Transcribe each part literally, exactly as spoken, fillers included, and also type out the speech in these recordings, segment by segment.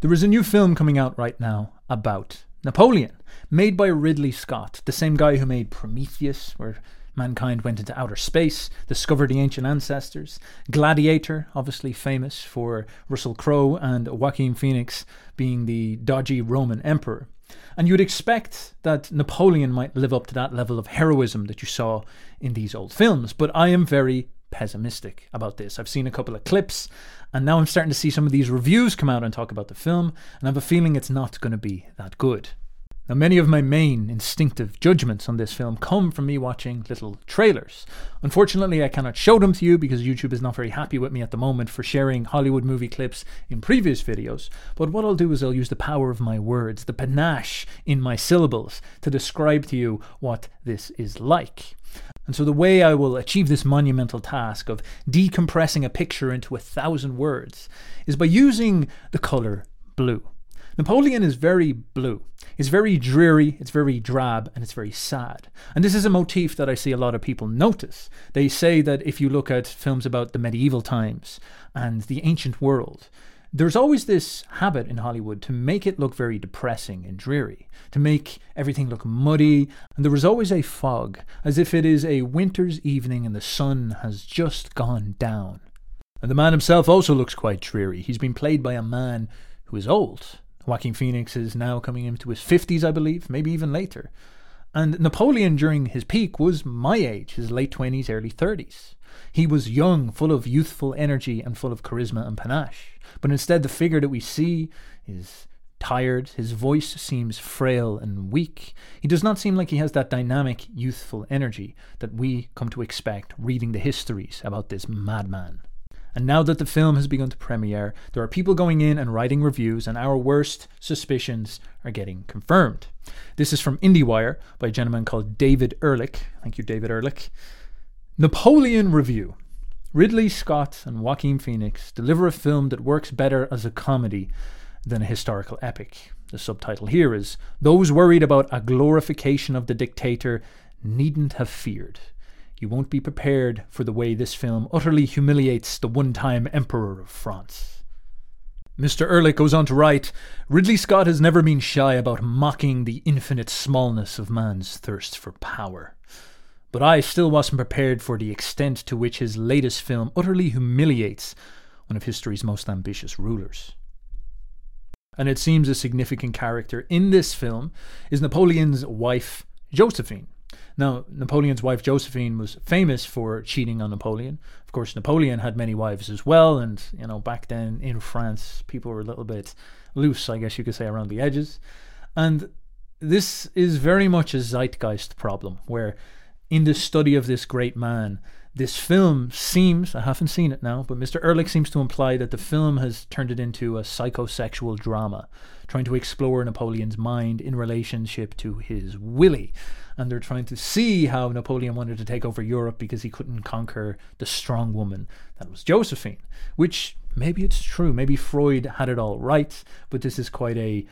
There is a new film coming out right now about Napoleon, made by Ridley Scott, the same guy who made Prometheus, where mankind went into outer space, discovered the ancient ancestors. Gladiator, obviously famous for Russell Crowe and Joaquin Phoenix being the dodgy Roman emperor. And you'd expect that Napoleon might live up to that level of heroism that you saw in these old films, but I am very pessimistic about this. I've seen a couple of clips, and now I'm starting to see some of these reviews come out and talk about the film, and I have a feeling it's not going to be that good. Now, many of my main instinctive judgments on this film come from me watching little trailers. Unfortunately, I cannot show them to you because YouTube is not very happy with me at the moment for sharing Hollywood movie clips in previous videos. But what I'll do is I'll use the power of my words, the panache in my syllables, to describe to you what this is like. And so the way I will achieve this monumental task of decompressing a picture into a thousand words is by using the colour blue. Napoleon is very blue. It's very dreary, it's very drab, and it's very sad. And this is a motif that I see a lot of people notice. They say that if you look at films about the medieval times and the ancient world, there's always this habit in Hollywood to make it look very depressing and dreary, to make everything look muddy, and there is always a fog, as if it is a winter's evening and the sun has just gone down. And the man himself also looks quite dreary. He's been played by a man who is old. Joaquin Phoenix is now coming into his fifties, I believe, maybe even later. And Napoleon during his peak was my age, his late twenties, early thirties. He was young, full of youthful energy and full of charisma and panache. But instead the figure that we see is tired, his voice seems frail and weak. He does not seem like he has that dynamic, youthful energy that we come to expect reading the histories about this madman. And now that the film has begun to premiere, there are people going in and writing reviews, and our worst suspicions are getting confirmed. This is from IndieWire by a gentleman called David Ehrlich. Thank you, David Ehrlich. Napoleon Review. Ridley Scott and Joaquin Phoenix deliver a film that works better as a comedy than a historical epic. The subtitle here is, "Those worried about a glorification of the dictator needn't have feared. You won't be prepared for the way this film utterly humiliates the one-time Emperor of France." Mister Ehrlich goes on to write, "Ridley Scott has never been shy about mocking the infinite smallness of man's thirst for power. But I still wasn't prepared for the extent to which his latest film utterly humiliates one of history's most ambitious rulers." And it seems a significant character in this film is Napoleon's wife, Josephine. Now, Napoleon's wife Josephine was famous for cheating on Napoleon. Of course, Napoleon had many wives as well, and, you know, back then in France, people were a little bit loose, I guess you could say, around the edges. And this is very much a zeitgeist problem, where in the study of this great man, this film seems, I haven't seen it now, but Mister Ehrlich seems to imply that the film has turned it into a psychosexual drama, trying to explore Napoleon's mind in relationship to his Willie. And they're trying to see how Napoleon wanted to take over Europe because he couldn't conquer the strong woman that was Josephine. Which, maybe it's true, maybe Freud had it all right, but this is quite a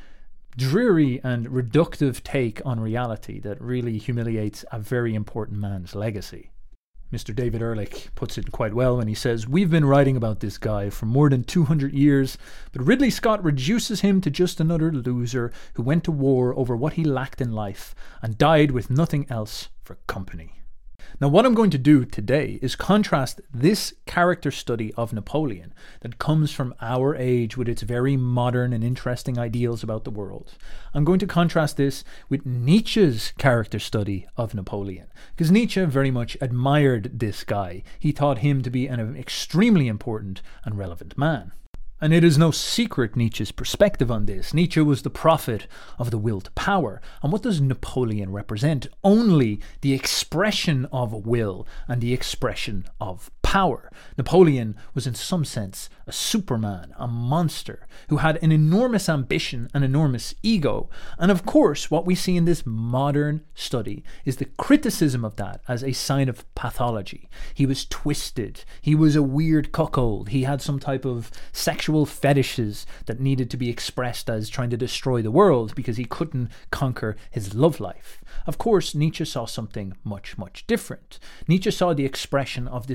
dreary and reductive take on reality that really humiliates a very important man's legacy. Mister David Ehrlich puts it quite well when he says, "We've been writing about this guy for more than two hundred years, but Ridley Scott reduces him to just another loser who went to war over what he lacked in life and died with nothing else for company." Now, what I'm going to do today is contrast this character study of Napoleon that comes from our age with its very modern and interesting ideals about the world. I'm going to contrast this with Nietzsche's character study of Napoleon, because Nietzsche very much admired this guy. He thought him to be an extremely important and relevant man. And it is no secret Nietzsche's perspective on this. Nietzsche was the prophet of the will to power. And what does Napoleon represent? Only the expression of will and the expression of power. Napoleon was in some sense a superman, a monster, who had an enormous ambition, an enormous ego. And of course, what we see in this modern study is the criticism of that as a sign of pathology. He was twisted. He was a weird cuckold. He had some type of sexual fetishes that needed to be expressed as trying to destroy the world because he couldn't conquer his love life. Of course, Nietzsche saw something much, much different. Nietzsche saw the expression of this enormous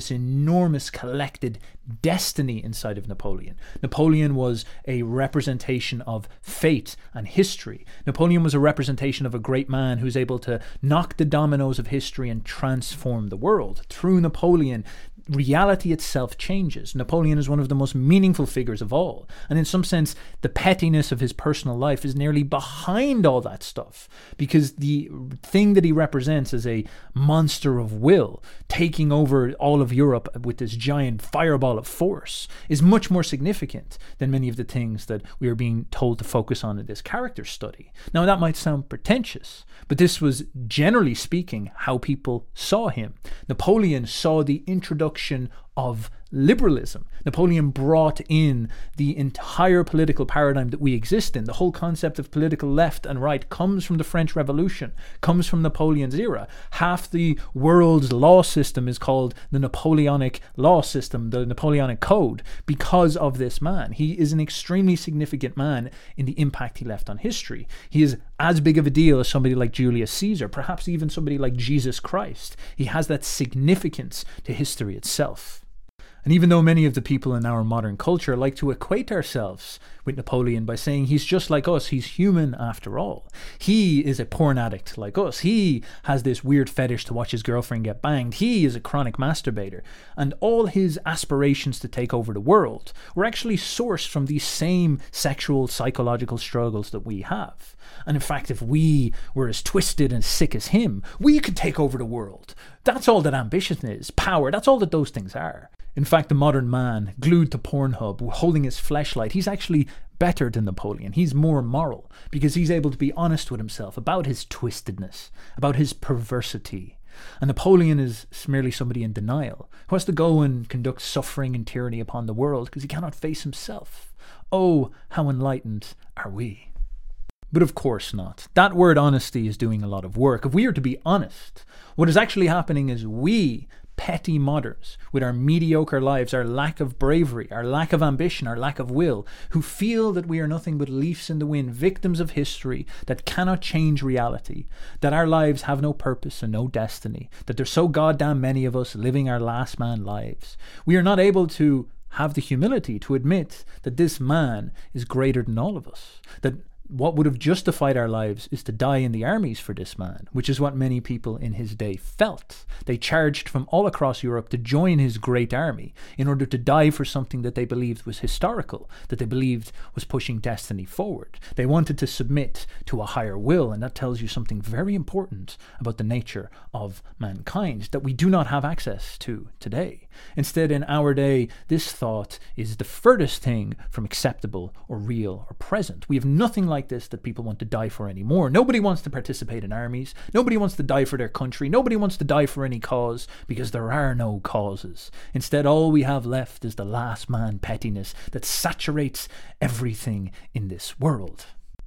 enormous collected destiny inside of Napoleon. Napoleon was a representation of fate and history. Napoleon was a representation of a great man who's able to knock the dominoes of history and transform the world. Through Napoleon, reality itself changes. Napoleon is one of the most meaningful figures of all. And in some sense, the pettiness of his personal life is nearly behind all that stuff, because the thing that he represents as a monster of will, taking over all of Europe with this giant fireball of force, is much more significant than many of the things that we are being told to focus on in this character study. Now, that might sound pretentious, but this was, generally speaking, how people saw him. Napoleon saw the introduction of liberalism. Napoleon brought in the entire political paradigm that we exist in. The whole concept of political left and right comes from the French Revolution, comes from Napoleon's era. Half the world's law system is called the Napoleonic law system, the Napoleonic Code, because of this man. He is an extremely significant man in the impact he left on history. He is as big of a deal as somebody like Julius Caesar, perhaps even somebody like Jesus Christ. He has that significance to history itself. And even though many of the people in our modern culture like to equate ourselves with Napoleon by saying he's just like us, he's human after all. He is a porn addict like us. He has this weird fetish to watch his girlfriend get banged. He is a chronic masturbator. And all his aspirations to take over the world were actually sourced from these same sexual, psychological struggles that we have. And in fact, if we were as twisted and sick as him, we could take over the world. That's all that ambition is, power. That's all that those things are. In fact, the modern man, glued to Pornhub, holding his fleshlight, he's actually better than Napoleon. He's more moral because he's able to be honest with himself about his twistedness, about his perversity. And Napoleon is merely somebody in denial, who has to go and conduct suffering and tyranny upon the world because he cannot face himself. Oh, how enlightened are we? But of course not. That word honesty is doing a lot of work. If we are to be honest, what is actually happening is we, petty moderns, with our mediocre lives, our lack of bravery, our lack of ambition, our lack of will, who feel that we are nothing but leaves in the wind, victims of history that cannot change reality, that our lives have no purpose and no destiny, that there's so goddamn many of us living our last man lives. We are not able to have the humility to admit that this man is greater than all of us, that what would have justified our lives is to die in the armies for this man, which is what many people in his day felt. They charged from all across Europe to join his great army in order to die for something that they believed was historical, that they believed was pushing destiny forward. They wanted to submit to a higher will, and that tells you something very important about the nature of mankind that we do not have access to today. Instead, in our day, this thought is the furthest thing from acceptable or real or present. We have nothing like this that people want to die for anymore. Nobody wants to participate in armies. Nobody wants to die for their country. Nobody wants to die for any cause, because there are no causes. Instead, all we have left is the last man pettiness that saturates everything in this world.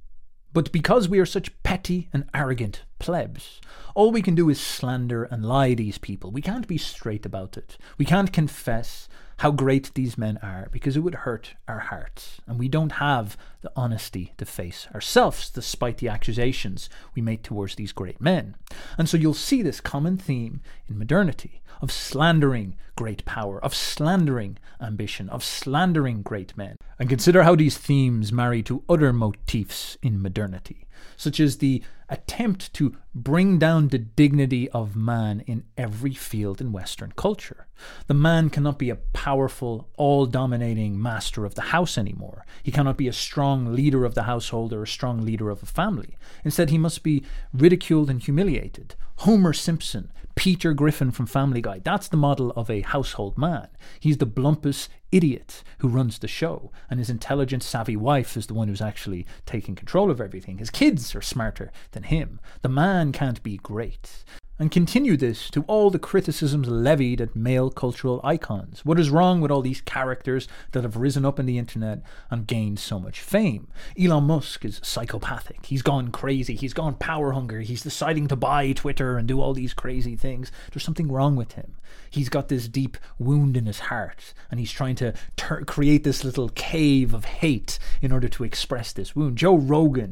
But because we are such petty and arrogant plebs, all we can do is slander and lie these people. We can't be straight about it. We can't confess how great these men are, because it would hurt our hearts. And we don't have the honesty to face ourselves, despite the accusations we make towards these great men. And so you'll see this common theme in modernity of slandering great power, of slandering ambition, of slandering great men. And consider how these themes marry to other motifs in modernity, such as the attempt to bring down the dignity of man in every field in Western culture. The man cannot be a powerful, all-dominating master of the house anymore. He cannot be a strong leader of the household or a strong leader of a family. Instead, he must be ridiculed and humiliated. Homer Simpson, Peter Griffin from Family Guy, that's the model of a household man. He's the blumpus idiot who runs the show, and his intelligent, savvy wife is the one who's actually taking control of everything. His kids are smarter than him. The man can't be great. And continue this to all the criticisms levied at male cultural icons. What is wrong with all these characters that have risen up in the internet and gained so much fame? Elon Musk is psychopathic. He's gone crazy. He's gone power hungry. He's deciding to buy Twitter and do all these crazy things. There's something wrong with him. He's got this deep wound in his heart, and he's trying to ter- create this little cave of hate in order to express this wound. Joe Rogan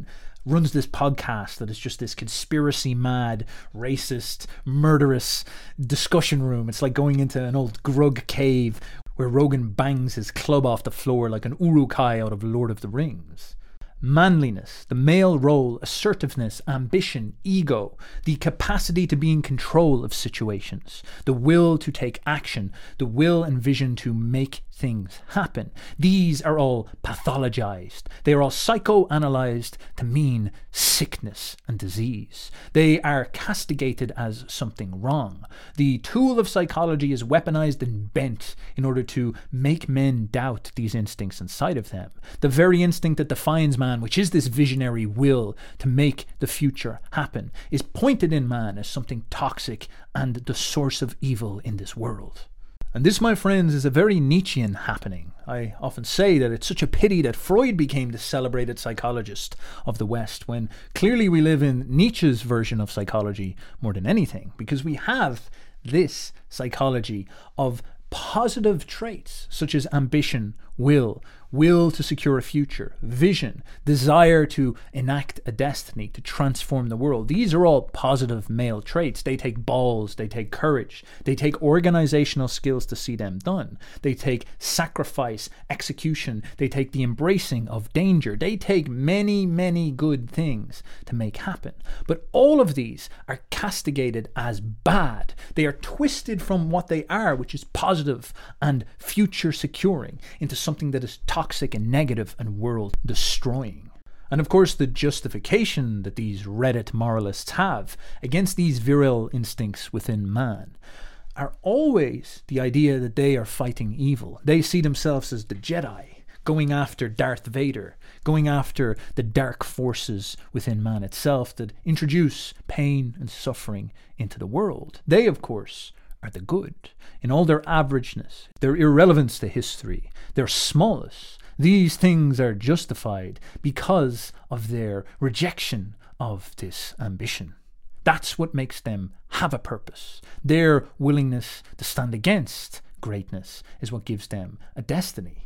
runs this podcast that is just this conspiracy mad, racist, murderous discussion room. It's like going into an old grug cave where Rogan bangs his club off the floor like an Uruk-hai out of Lord of the Rings. Manliness, the male role, assertiveness, ambition, ego, the capacity to be in control of situations, the will to take action, the will and vision to make things happen. These are all pathologized. They are all psychoanalyzed to mean sickness and disease. They are castigated as something wrong. The tool of psychology is weaponized and bent in order to make men doubt these instincts inside of them. The very instinct that defines man, which is this visionary will to make the future happen, is pointed in man as something toxic and the source of evil in this world. And this, my friends, is a very Nietzschean happening. I often say that it's such a pity that Freud became the celebrated psychologist of the West, when clearly we live in Nietzsche's version of psychology more than anything, because we have this psychology of positive traits such as ambition, will, will to secure a future, vision, desire to enact a destiny, to transform the world. These are all positive male traits. They take balls, they take courage, they take organizational skills to see them done. They take sacrifice, execution, they take the embracing of danger. They take many, many good things to make happen. But all of these are castigated as bad. They are twisted from what they are, which is positive and future securing, into something that is toxic and negative and world destroying. And of course, the justification that these Reddit moralists have against these virile instincts within man are always the idea that they are fighting evil. They see themselves as the Jedi, going after Darth Vader, going after the dark forces within man itself that introduce pain and suffering into the world. They, of course, are the good. In all their averageness, their irrelevance to history, their smallness, these things are justified because of their rejection of this ambition. That's what makes them have a purpose. Their willingness to stand against greatness is what gives them a destiny.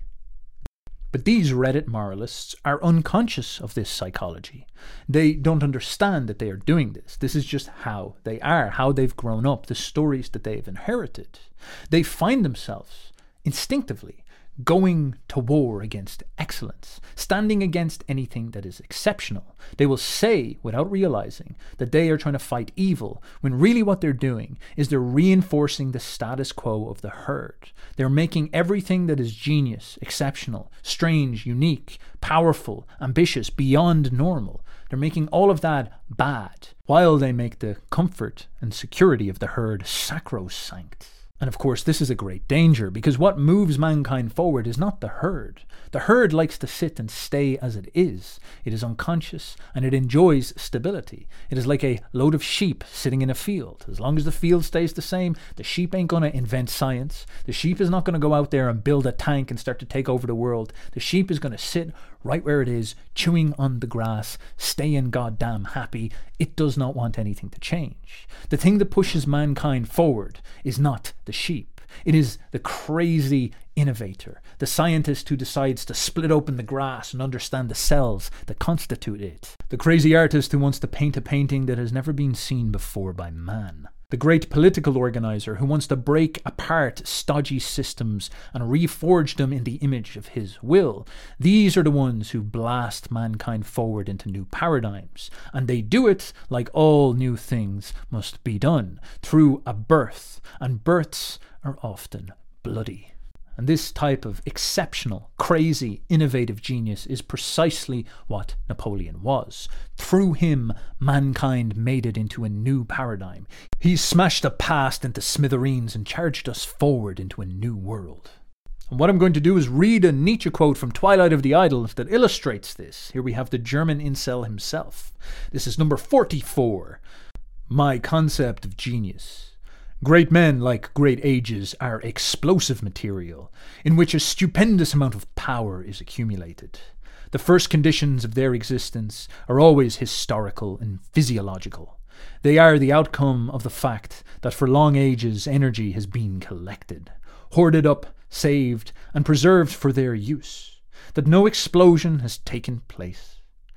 But these Reddit moralists are unconscious of this psychology. They don't understand that they are doing this. This is just how they are, how they've grown up, the stories that they've inherited. They find themselves instinctively going to war against excellence, standing against anything that is exceptional. They will say, without realizing, that they are trying to fight evil, when really what they're doing is they're reinforcing the status quo of the herd. They're making everything that is genius, exceptional, strange, unique, powerful, ambitious, beyond normal. They're making all of that bad, while they make the comfort and security of the herd sacrosanct. And of course, this is a great danger, because what moves mankind forward is not the herd. The herd likes to sit and stay as it is. It is unconscious, and it enjoys stability. It is like a load of sheep sitting in a field. As long as the field stays the same, the sheep ain't going to invent science. The sheep is not going to go out there and build a tank and start to take over the world. The sheep is going to sit right where it is, chewing on the grass, staying goddamn happy. It does not want anything to change. The thing that pushes mankind forward is not the sheep. It is the crazy innovator, the scientist who decides to split open the grass and understand the cells that constitute it, the crazy artist who wants to paint a painting that has never been seen before by man, the great political organizer who wants to break apart stodgy systems and reforge them in the image of his will. These are the ones who blast mankind forward into new paradigms, and they do it like all new things must be done, through a birth, and births are often bloody. And this type of exceptional, crazy, innovative genius is precisely what Napoleon was. Through him, mankind made it into a new paradigm. He smashed the past into smithereens and charged us forward into a new world. And what I'm going to do is read a Nietzsche quote from Twilight of the Idols that illustrates this. Here we have the German incel himself. This is number forty-four. My concept of genius. Great men, like great ages, are explosive material, in which a stupendous amount of power is accumulated. The first conditions of their existence are always historical and physiological. They are the outcome of the fact that for long ages energy has been collected, hoarded up, saved, and preserved for their use, that no explosion has taken place.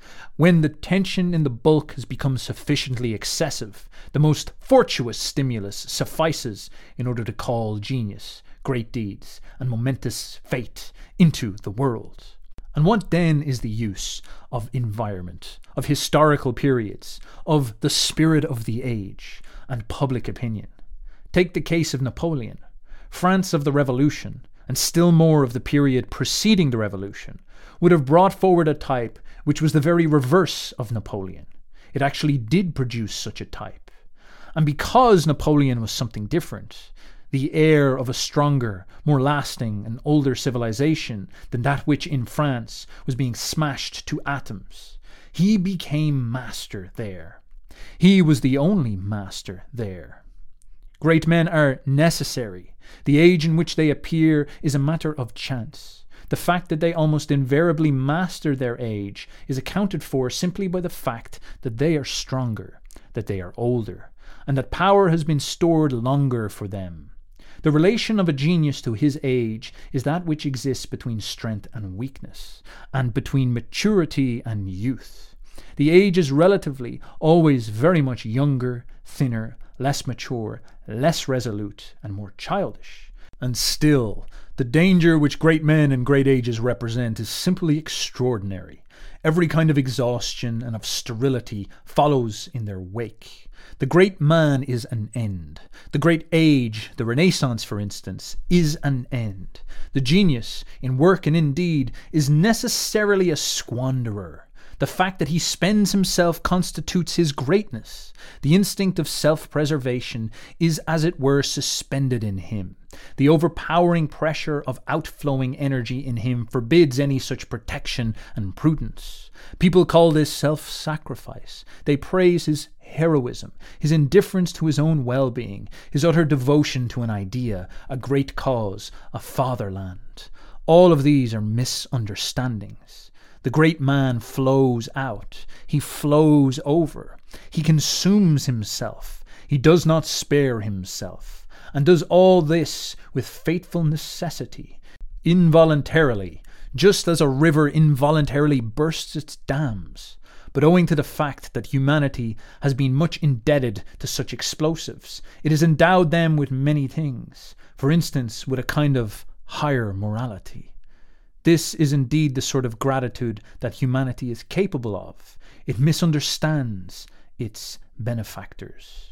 When the tension in the bulk has become sufficiently excessive, the most fortuitous stimulus suffices in order to call genius, great deeds, and momentous fate into the world. And what then is the use of environment, of historical periods, of the spirit of the age, and public opinion? Take the case of Napoleon. France of the Revolution, and still more of the period preceding the Revolution, would have brought forward a type which was the very reverse of Napoleon. It actually did produce such a type. And because Napoleon was something different, the heir of a stronger, more lasting and older civilization than that which in France was being smashed to atoms, he became master there. He was the only master there. Great men are necessary. The age in which they appear is a matter of chance. The fact that they almost invariably master their age is accounted for simply by the fact that they are stronger, that they are older, and that power has been stored longer for them. The relation of a genius to his age is that which exists between strength and weakness, and between maturity and youth. The age is relatively always very much younger, thinner, less mature, less resolute, and more childish. And still, the danger which great men and great ages represent is simply extraordinary. Every kind of exhaustion and of sterility follows in their wake. The great man is an end. The great age, the Renaissance for instance, is an end. The genius, in work and in deed, is necessarily a squanderer. The fact that he spends himself constitutes his greatness. The instinct of self-preservation is as it were suspended in him. The overpowering pressure of outflowing energy in him forbids any such protection and prudence. People call this self-sacrifice. They praise his heroism, his indifference to his own well-being, his utter devotion to an idea, a great cause, a fatherland. All of these are misunderstandings. The great man flows out. He flows over. He consumes himself. He does not spare himself. And does all this with fateful necessity, involuntarily, just as a river involuntarily bursts its dams. But owing to the fact that humanity has been much indebted to such explosives, it has endowed them with many things, for instance, with a kind of higher morality. This is indeed the sort of gratitude that humanity is capable of. It misunderstands its benefactors.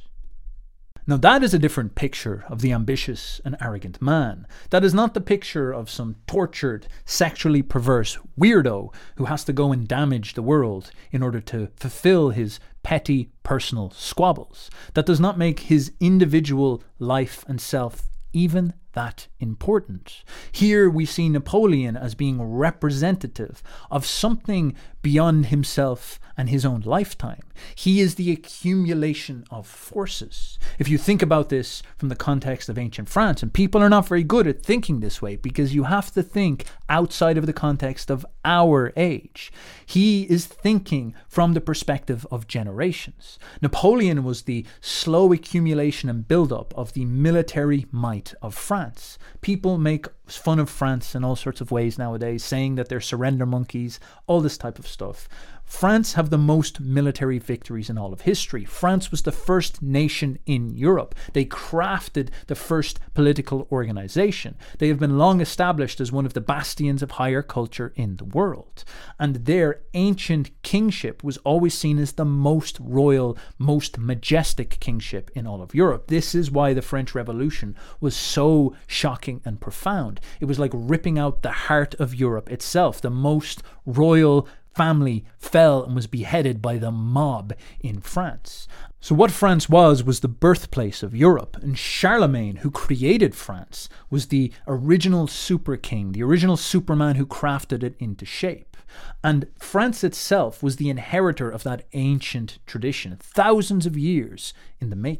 Now that is a different picture of the ambitious and arrogant man. That is not the picture of some tortured, sexually perverse weirdo who has to go and damage the world in order to fulfill his petty personal squabbles. That does not make his individual life and self even that important. Here we see Napoleon as being representative of something beyond himself and his own lifetime. He is the accumulation of forces. If you think about this from the context of ancient France, and people are not very good at thinking this way because you have to think outside of the context of our age. He is thinking from the perspective of generations. Napoleon was the slow accumulation and build-up of the military might of France. People make fun of France in all sorts of ways nowadays, saying that they're surrender monkeys, all this type of stuff. France have the most military victories in all of history. France was the first nation in Europe. They crafted the first political organization. They have been long established as one of the bastions of higher culture in the world. And their ancient kingship was always seen as the most royal, most majestic kingship in all of Europe. This is why the French Revolution was so shocking and profound. It was like ripping out the heart of Europe itself. The most royal family fell and was beheaded by the mob in France. So what France was, was the birthplace of Europe. And Charlemagne, who created France, was the original super king, the original superman who crafted it into shape. And France itself was the inheritor of that ancient tradition, thousands of years in the making.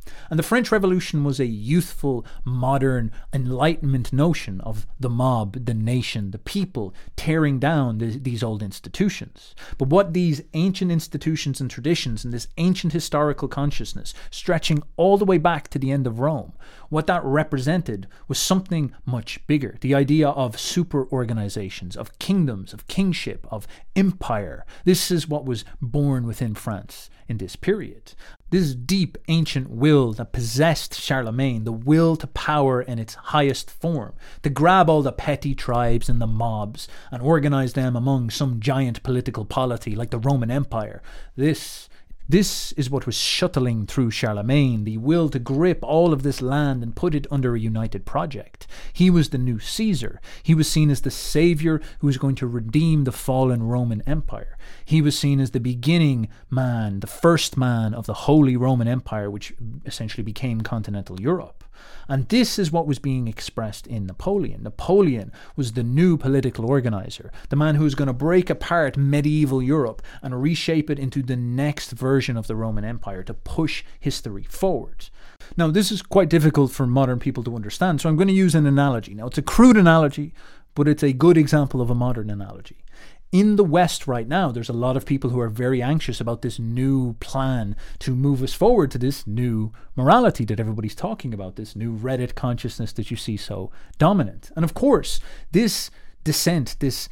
And the French Revolution was a youthful, modern, Enlightenment notion of the mob, the nation, the people tearing down the, these old institutions. But what these ancient institutions and traditions and this ancient historical consciousness, stretching all the way back to the end of Rome, what that represented was something much bigger. The idea of super organizations, of kingdoms, of kingship, of empire. This is what was born within France in this period. This deep ancient will that possessed Charlemagne, the will to power in its highest form, to grab all the petty tribes and the mobs and organize them among some giant political polity like the Roman Empire. This This is what was shuttling through Charlemagne, the will to grip all of this land and put it under a united project. He was the new Caesar. He was seen as the savior who was going to redeem the fallen Roman Empire. He was seen as the beginning man, the first man of the Holy Roman Empire, which essentially became continental Europe. And this is what was being expressed in Napoleon. Napoleon was the new political organizer, the man who was going to break apart medieval Europe and reshape it into the next version of the Roman Empire to push history forward. Now, this is quite difficult for modern people to understand, so I'm going to use an analogy. Now, it's a crude analogy, but it's a good example of a modern analogy. In the West right now, there's a lot of people who are very anxious about this new plan to move us forward to this new morality that everybody's talking about, this new Reddit consciousness that you see so dominant. And of course, this descent, this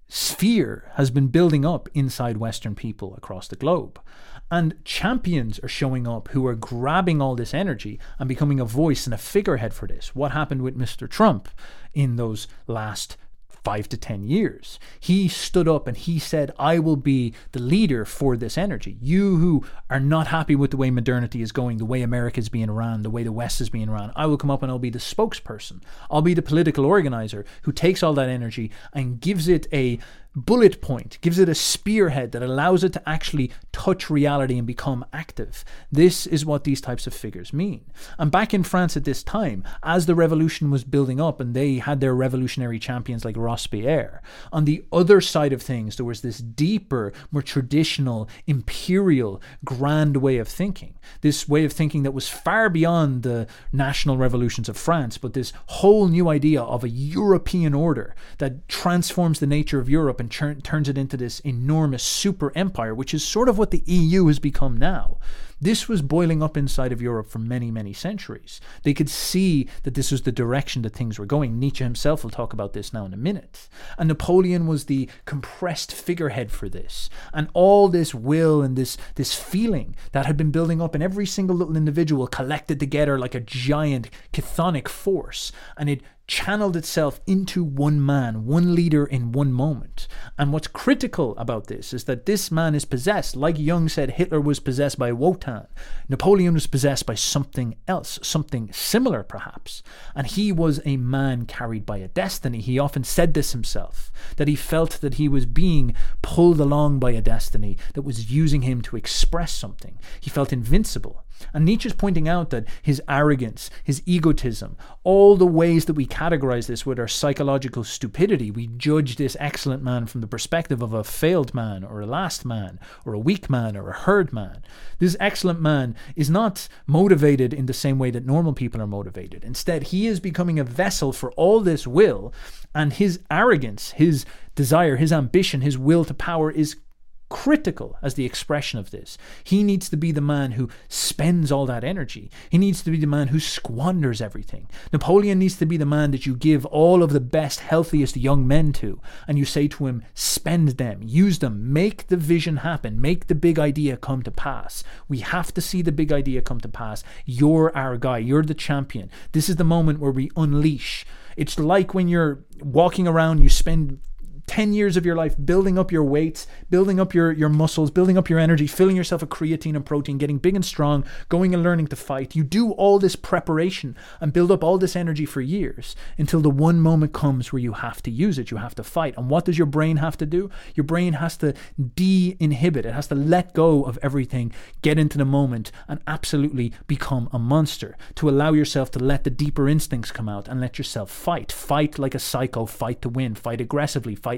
sphere has been building up inside Western people across the globe. And champions are showing up who are grabbing all this energy and becoming a voice and a figurehead for this. What happened with Mister Trump in those last five to ten years? He stood up and he said, I will be the leader for this energy. You who are not happy with the way modernity is going, the way America is being run, the way the West is being run, I will come up and I'll be the spokesperson. I'll be the political organizer who takes all that energy and gives it a bullet point, gives it a spearhead that allows it to actually touch reality and become active. This is what these types of figures mean. And back in France at this time, as the revolution was building up and they had their revolutionary champions like Robespierre, on the other side of things, there was this deeper, more traditional, imperial, grand way of thinking. This way of thinking that was far beyond the national revolutions of France, but this whole new idea of a European order that transforms the nature of Europe and turn, turns it into this enormous super empire, which is sort of what the E U has become now. This was boiling up inside of Europe for many, many centuries. They could see that this was the direction that things were going. Nietzsche himself will talk about this now in a minute. And Napoleon was the compressed figurehead for this. And all this will and this, this feeling that had been building up in every single little individual collected together like a giant chthonic force. And it channeled itself into one man, one leader in one moment. And what's critical about this is that this man is possessed, like Jung said Hitler was possessed by Wotan. Napoleon was possessed by something else, something similar perhaps. And he was a man carried by a destiny. He often said this himself, that he felt that he was being pulled along by a destiny that was using him to express something. He felt invincible. And Nietzsche's pointing out that his arrogance, his egotism, all the ways that we categorize this with our psychological stupidity, we judge this excellent man from the perspective of a failed man or a last man or a weak man or a herd man. This excellent man is not motivated in the same way that normal people are motivated. Instead, he is becoming a vessel for all this will, and his arrogance, his desire, his ambition, his will to power is critical as the expression of this. He needs to be the man who spends all that energy. He needs to be the man who squanders everything. Napoleon needs to be the man that you give all of the best, healthiest young men to, and you say to him, spend them, use them, make the vision happen, make the big idea come to pass. We have to see the big idea come to pass. You're our guy. You're the champion. This is the moment where we unleash. It's like when you're walking around, you spend ten years of your life building up your weights, building up your, your muscles, building up your energy, filling yourself with creatine and protein, getting big and strong, going and learning to fight. You do all this preparation and build up all this energy for years until the one moment comes where you have to use it. You have to fight. And what does your brain have to do? Your brain has to de-inhibit. It has to let go of everything, get into the moment, and absolutely become a monster. To allow yourself to let the deeper instincts come out and let yourself fight. Fight like a psycho. Fight to win. Fight aggressively. Fight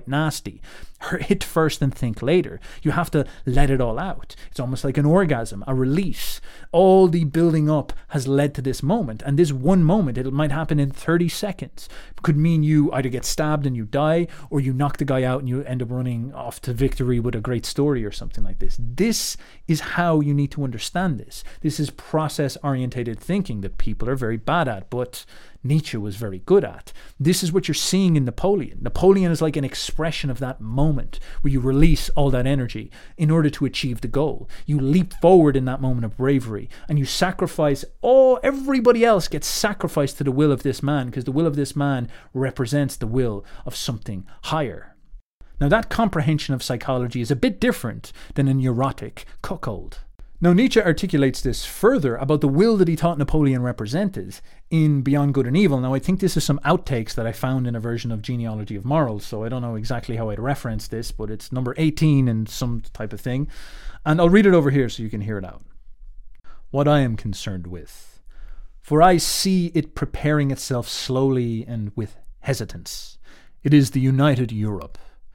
quite nasty. Hit first and think later. You have to let it all out. It's almost like an orgasm, a release. All the building up has led to this moment. And this one moment, it might happen in thirty seconds. It could mean you either get stabbed and you die, or you knock the guy out and you end up running off to victory with a great story or something like this. This is how you need to understand this. This is process-orientated thinking that people are very bad at, but Nietzsche was very good at. This is what you're seeing in Napoleon. Napoleon is like an expression of that moment where you release all that energy in order to achieve the goal. You leap forward in that moment of bravery and you sacrifice all, everybody else gets sacrificed to the will of this man, because the will of this man represents the will of something higher. Now that comprehension of psychology is a bit different than a neurotic cuckold. Now, Nietzsche articulates this further about the will that he thought Napoleon represented in Beyond Good and Evil. Now, I think this is some outtakes that I found in a version of Genealogy of Morals, so I don't know exactly how I'd reference this, but it's number eighteen and some type of thing. And I'll read it over here so you can hear it out. What I am concerned with, for I see it preparing itself slowly and with hesitance. It is the united Europe.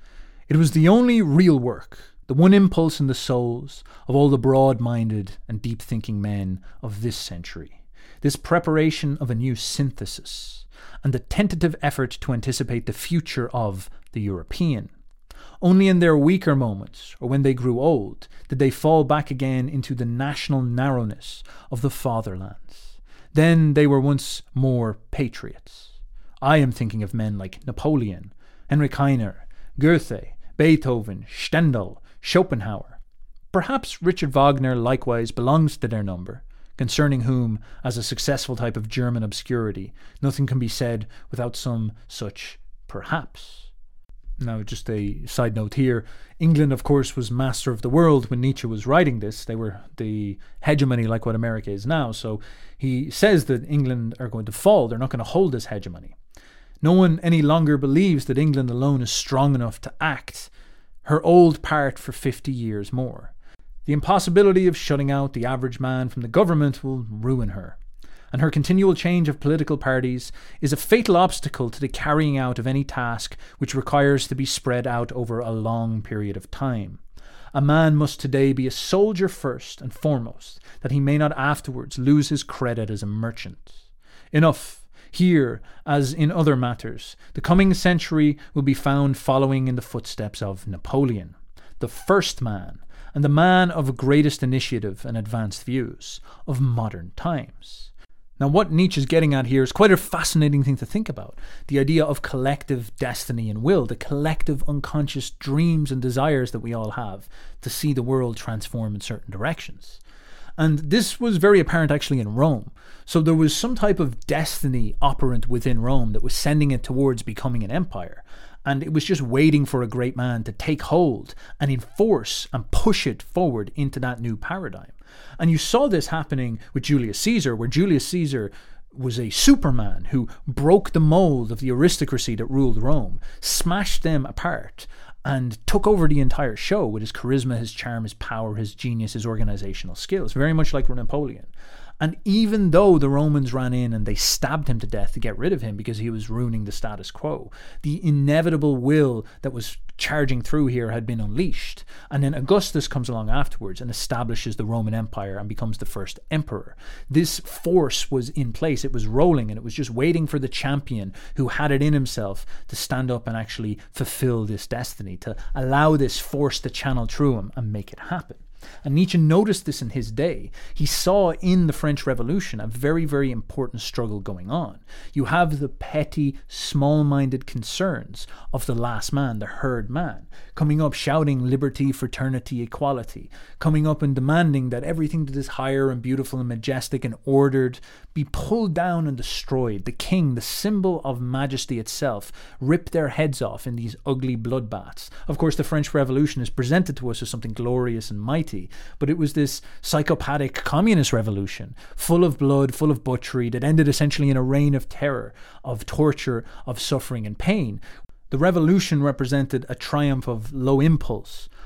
It was the only real work, the one impulse in the souls of all the broad-minded and deep-thinking men of this century, this preparation of a new synthesis, and the tentative effort to anticipate the future of the European. Only in their weaker moments, or when they grew old, did they fall back again into the national narrowness of the fatherlands. Then they were once more patriots. I am thinking of men like Napoleon, Heinrich Heine, Goethe, Beethoven, Stendhal, Schopenhauer. Perhaps Richard Wagner likewise belongs to their number, concerning whom, as a successful type of German obscurity, nothing can be said without some such perhaps. Now, just a side note here, England, of course, was master of the world when Nietzsche was writing this. They were the hegemony like what America is now, so he says that England are going to fall. They're not going to hold this hegemony. No one any longer believes that England alone is strong enough to act her old part for fifty years more. The impossibility of shutting out the average man from the government will ruin her, and her continual change of political parties is a fatal obstacle to the carrying out of any task which requires to be spread out over a long period of time. A man must today be a soldier first and foremost, that he may not afterwards lose his credit as a merchant. Enough. Here, as in other matters, the coming century will be found following in the footsteps of Napoleon, the first man, and the man of greatest initiative and advanced views of modern times. Now, what Nietzsche is getting at here is quite a fascinating thing to think about. The idea of collective destiny and will, the collective unconscious dreams and desires that we all have to see the world transform in certain directions. And this was very apparent actually in Rome. So there was some type of destiny operant within Rome that was sending it towards becoming an empire. And it was just waiting for a great man to take hold and enforce and push it forward into that new paradigm. And you saw this happening with Julius Caesar, where Julius Caesar was a superman who broke the mold of the aristocracy that ruled Rome, smashed them apart, and took over the entire show with his charisma, his charm, his power, his genius, his organizational skills, very much like Napoleon. And even though the Romans ran in and they stabbed him to death to get rid of him because he was ruining the status quo, the inevitable will that was charging through here had been unleashed. And then Augustus comes along afterwards and establishes the Roman Empire and becomes the first emperor. This force was in place. It was rolling, and it was just waiting for the champion who had it in himself to stand up and actually fulfill this destiny, to allow this force to channel through him and make it happen. And Nietzsche noticed this in his day. He saw in the French Revolution a very, very important struggle going on. You have the petty, small-minded concerns of the last man, the herd man, coming up shouting liberty, fraternity, equality, coming up and demanding that everything that is higher and beautiful and majestic and ordered be pulled down and destroyed. The king, the symbol of majesty itself, rip their heads off in these ugly bloodbaths. Of course, the French Revolution is presented to us as something glorious and mighty, but it was this psychopathic communist revolution, full of blood, full of butchery, that ended essentially in a reign of terror, of torture, of suffering and pain. The revolution represented a triumph of low impulse,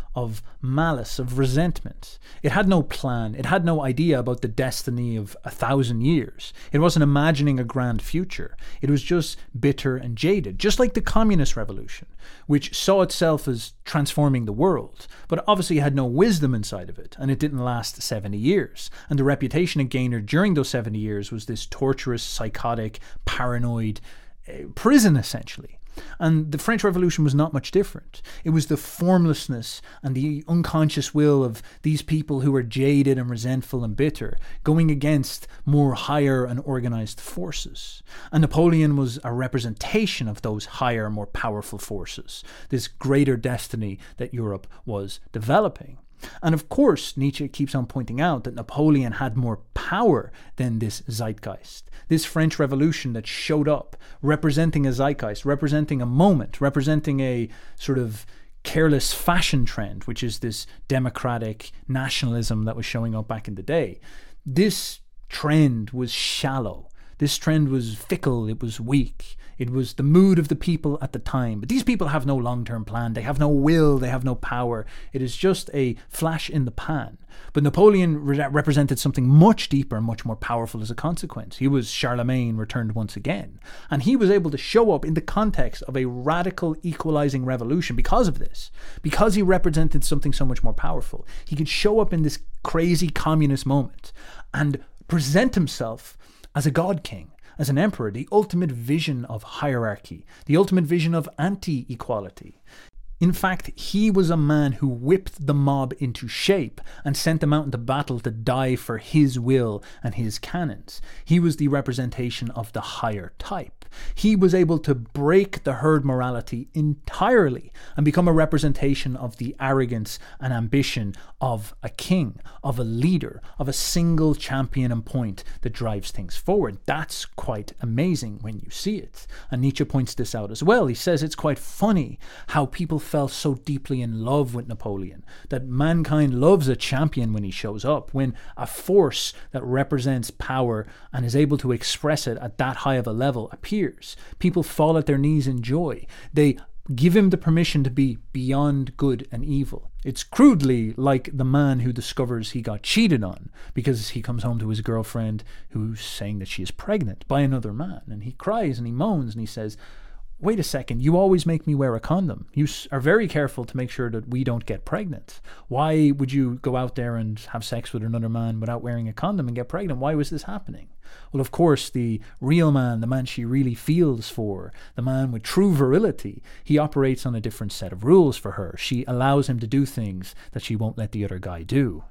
of malice, of resentment. It had no plan. It had no idea about the destiny of a thousand years. It wasn't imagining a grand future. It was just bitter and jaded, just like the communist revolution, which saw itself as transforming the world, but obviously had no wisdom inside of it, and it didn't last seventy years. And the reputation it gained during those seventy years was this torturous, psychotic, paranoid uh, prison, essentially. And the French Revolution was not much different. It was the formlessness and the unconscious will of these people who were jaded and resentful and bitter, going against more higher and organized forces. And Napoleon was a representation of those higher, more powerful forces, this greater destiny that Europe was developing. And of course, Nietzsche keeps on pointing out that Napoleon had more power than this zeitgeist. This French Revolution that showed up, representing a zeitgeist, representing a moment, representing a sort of careless fashion trend, which is this democratic nationalism that was showing up back in the day. This trend was shallow. This trend was fickle. It was weak. It was the mood of the people at the time. But these people have no long-term plan. They have no will. They have no power. It is just a flash in the pan. But Napoleon re- represented something much deeper and much more powerful as a consequence. He was Charlemagne returned once again. And he was able to show up in the context of a radical equalizing revolution because of this. Because he represented something so much more powerful. He could show up in this crazy communist moment and present himself as a god king, as an emperor, the ultimate vision of hierarchy, the ultimate vision of anti-equality. In fact, he was a man who whipped the mob into shape and sent them out into battle to die for his will and his canons. He was the representation of the higher type. He was able to break the herd morality entirely and become a representation of the arrogance and ambition of a king, of a leader, of a single champion and point that drives things forward. That's quite amazing when you see it. And Nietzsche points this out as well. He says it's quite funny how people fell so deeply in love with Napoleon, that mankind loves a champion when he shows up, when a force that represents power and is able to express it at that high of a level appears. People fall at their knees in joy. They give him the permission to be beyond good and evil. It's crudely like the man who discovers he got cheated on because he comes home to his girlfriend who's saying that she is pregnant by another man, and he cries and he moans and he says, wait a second, you always make me wear a condom. You are very careful to make sure that we don't get pregnant. Why would you go out there and have sex with another man without wearing a condom and get pregnant? Why was this happening? Well, of course, the real man, the man she really feels for, the man with true virility, he operates on a different set of rules for her. She allows him to do things that she won't let the other guy do.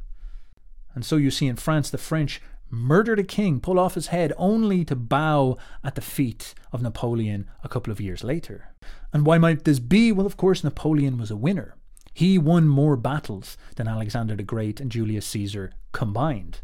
And so you see in France, the French murdered a king, pull off his head, only to bow at the feet of Napoleon a couple of years later. And why might this be? Well, of course, Napoleon was a winner. He won more battles than Alexander the Great and Julius Caesar combined.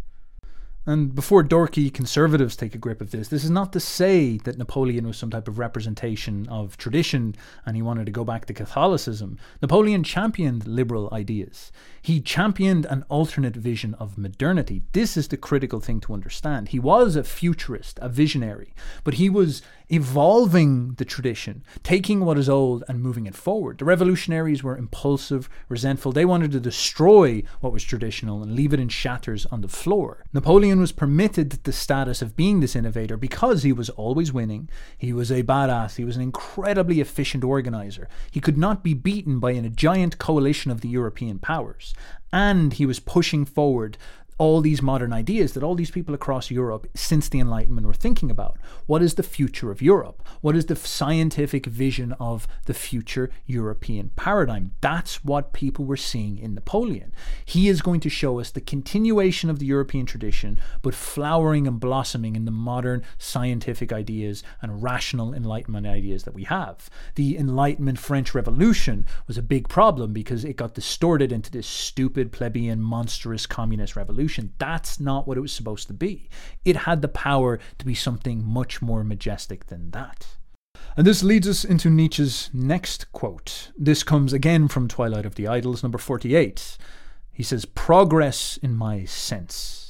And before dorky conservatives take a grip of this, this is not to say that Napoleon was some type of representation of tradition and he wanted to go back to Catholicism. Napoleon championed liberal ideas. He championed an alternate vision of modernity. This is the critical thing to understand. He was a futurist, a visionary, but he was evolving the tradition, taking what is old and moving it forward. The revolutionaries were impulsive, resentful. They wanted to destroy what was traditional and leave it in shatters on the floor. Napoleon was permitted the status of being this innovator because he was always winning. He was a badass. He was an incredibly efficient organizer. He could not be beaten by a giant coalition of the European powers. And he was pushing forward all these modern ideas that all these people across Europe since the Enlightenment were thinking about. What is the future of Europe? What is the scientific vision of the future European paradigm? That's what people were seeing in Napoleon. He is going to show us the continuation of the European tradition, but flowering and blossoming in the modern scientific ideas and rational Enlightenment ideas that we have. The Enlightenment French Revolution was a big problem because it got distorted into this stupid, plebeian, monstrous communist revolution. That's not what it was supposed to be. It had the power to be something much more majestic than that. And this leads us into Nietzsche's next quote. This comes again from Twilight of the Idols, number forty-eight. He says, "Progress in my sense.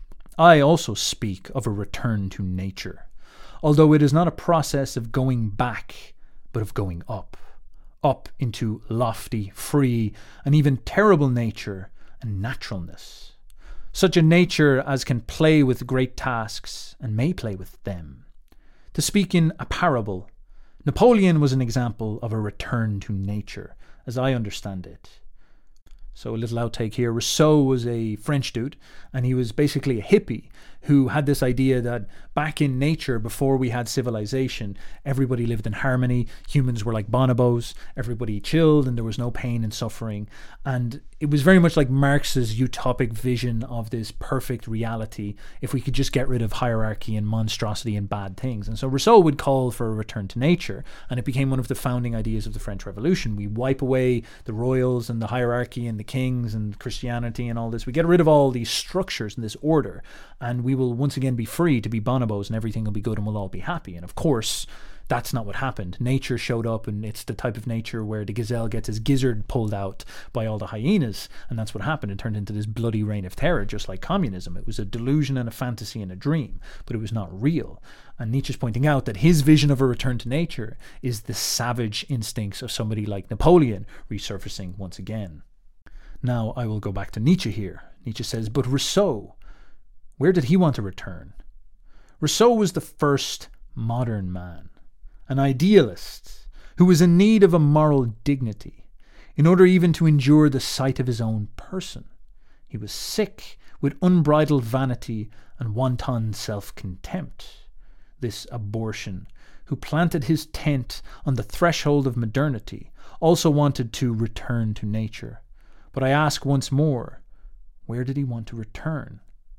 I also speak of a return to nature, although it is not a process of going back, but of going up. up into lofty, free, and even terrible nature and naturalness. Such a nature as can play with great tasks and may play with them. To speak in a parable, Napoleon was an example of a return to nature, as I understand it. So a little outtake here. Rousseau was a French dude, and he was basically a hippie who had this idea that back in nature, before we had civilization, everybody lived in harmony. Humans were like bonobos. Everybody chilled, and there was no pain and suffering. And it was very much like Marx's utopic vision of this perfect reality if we could just get rid of hierarchy and monstrosity and bad things. And so Rousseau would call for a return to nature, and it became one of the founding ideas of the French Revolution. We wipe away the royals and the hierarchy and the kings and Christianity and all this. We get rid of all these structures and this order, and we will once again be free to be bonobos, and everything will be good and we'll all be happy. And of course, that's not what happened. Nature showed up, and it's the type of nature where the gazelle gets his gizzard pulled out by all the hyenas, and that's what happened. It turned into this bloody reign of terror, just like communism. It was a delusion and a fantasy and a dream, but it was not real. And Nietzsche's pointing out that his vision of a return to nature is the savage instincts of somebody like Napoleon resurfacing once again. Now, I will go back to Nietzsche here. Nietzsche says, but Rousseau, where did he want to return? Rousseau was the first modern man, an idealist who was in need of a moral dignity in order even to endure the sight of his own person. He was sick with unbridled vanity and wanton self-contempt. This abortion, who planted his tent on the threshold of modernity, also wanted to return to nature. But I ask once more, where did he want to return?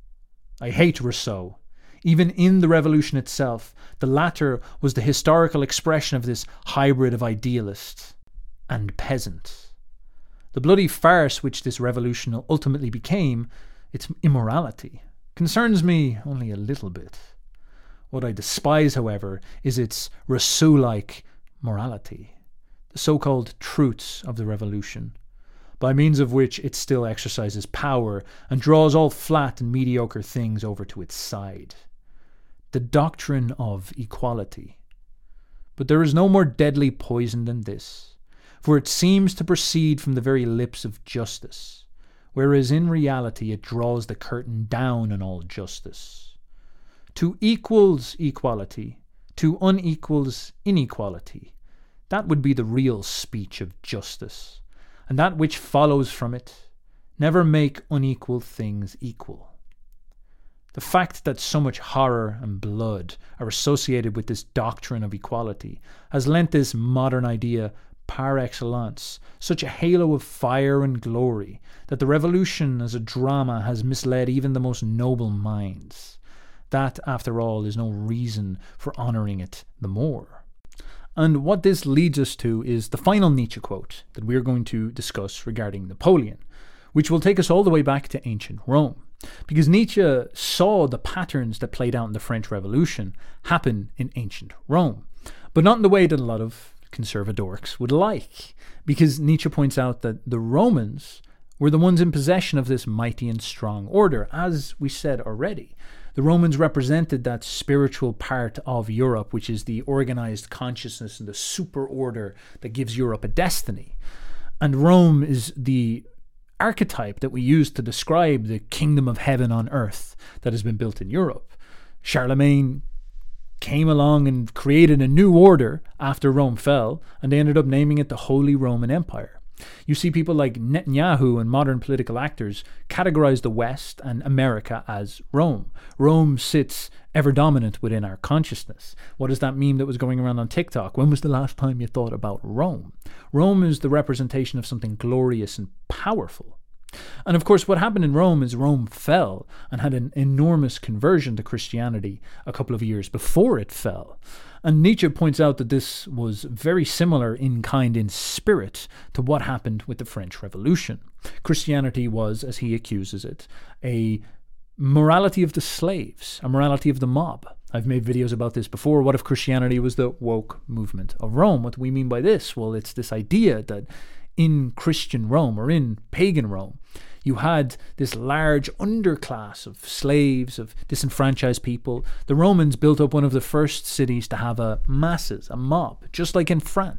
I hate Rousseau. Even in the revolution itself, the latter was the historical expression of this hybrid of idealist and peasant. The bloody farce which this revolution ultimately became, its immorality, concerns me only a little bit. What I despise, however, is its Rousseau-like morality, the so-called truths of the revolution, by means of which it still exercises power and draws all flat and mediocre things over to its side. The doctrine of equality. But there is no more deadly poison than this, for it seems to proceed from the very lips of justice, whereas in reality it draws the curtain down on all justice. To equals equality, to unequals inequality, that would be the real speech of justice, and that which follows from it, never make unequal things equal. The fact that so much horror and blood are associated with this doctrine of equality has lent this modern idea par excellence such a halo of fire and glory that the revolution as a drama has misled even the most noble minds. That, after all, is no reason for honouring it the more. And what this leads us to is the final Nietzsche quote that we're going to discuss regarding Napoleon, which will take us all the way back to ancient Rome. Because Nietzsche saw the patterns that played out in the French Revolution happen in ancient Rome, but not in the way that a lot of conservadorks would like. Because Nietzsche points out that the Romans were the ones in possession of this mighty and strong order, as we said already. The Romans represented that spiritual part of Europe, which is the organized consciousness and the super order that gives Europe a destiny. And Rome is the archetype that we use to describe the kingdom of heaven on earth that has been built in Europe. Charlemagne came along and created a new order after Rome fell, and they ended up naming it the Holy Roman Empire. You see people like Netanyahu and modern political actors categorize the West and America as Rome. Rome sits ever dominant within our consciousness. What does that meme that was going around on TikTok? When was the last time you thought about Rome? Rome is the representation of something glorious and powerful. And of course, what happened in Rome is Rome fell and had an enormous conversion to Christianity a couple of years before it fell. And Nietzsche points out that this was very similar in kind, in spirit, to what happened with the French Revolution. Christianity was, as he accuses it, a morality of the slaves, a morality of the mob. I've made videos about this before. What if Christianity was the woke movement of Rome? What do we mean by this? Well, it's this idea that in Christian Rome, or in pagan Rome, you had this large underclass of slaves, of disenfranchised people. The Romans built up one of the first cities to have a masses, a mob, just like in France.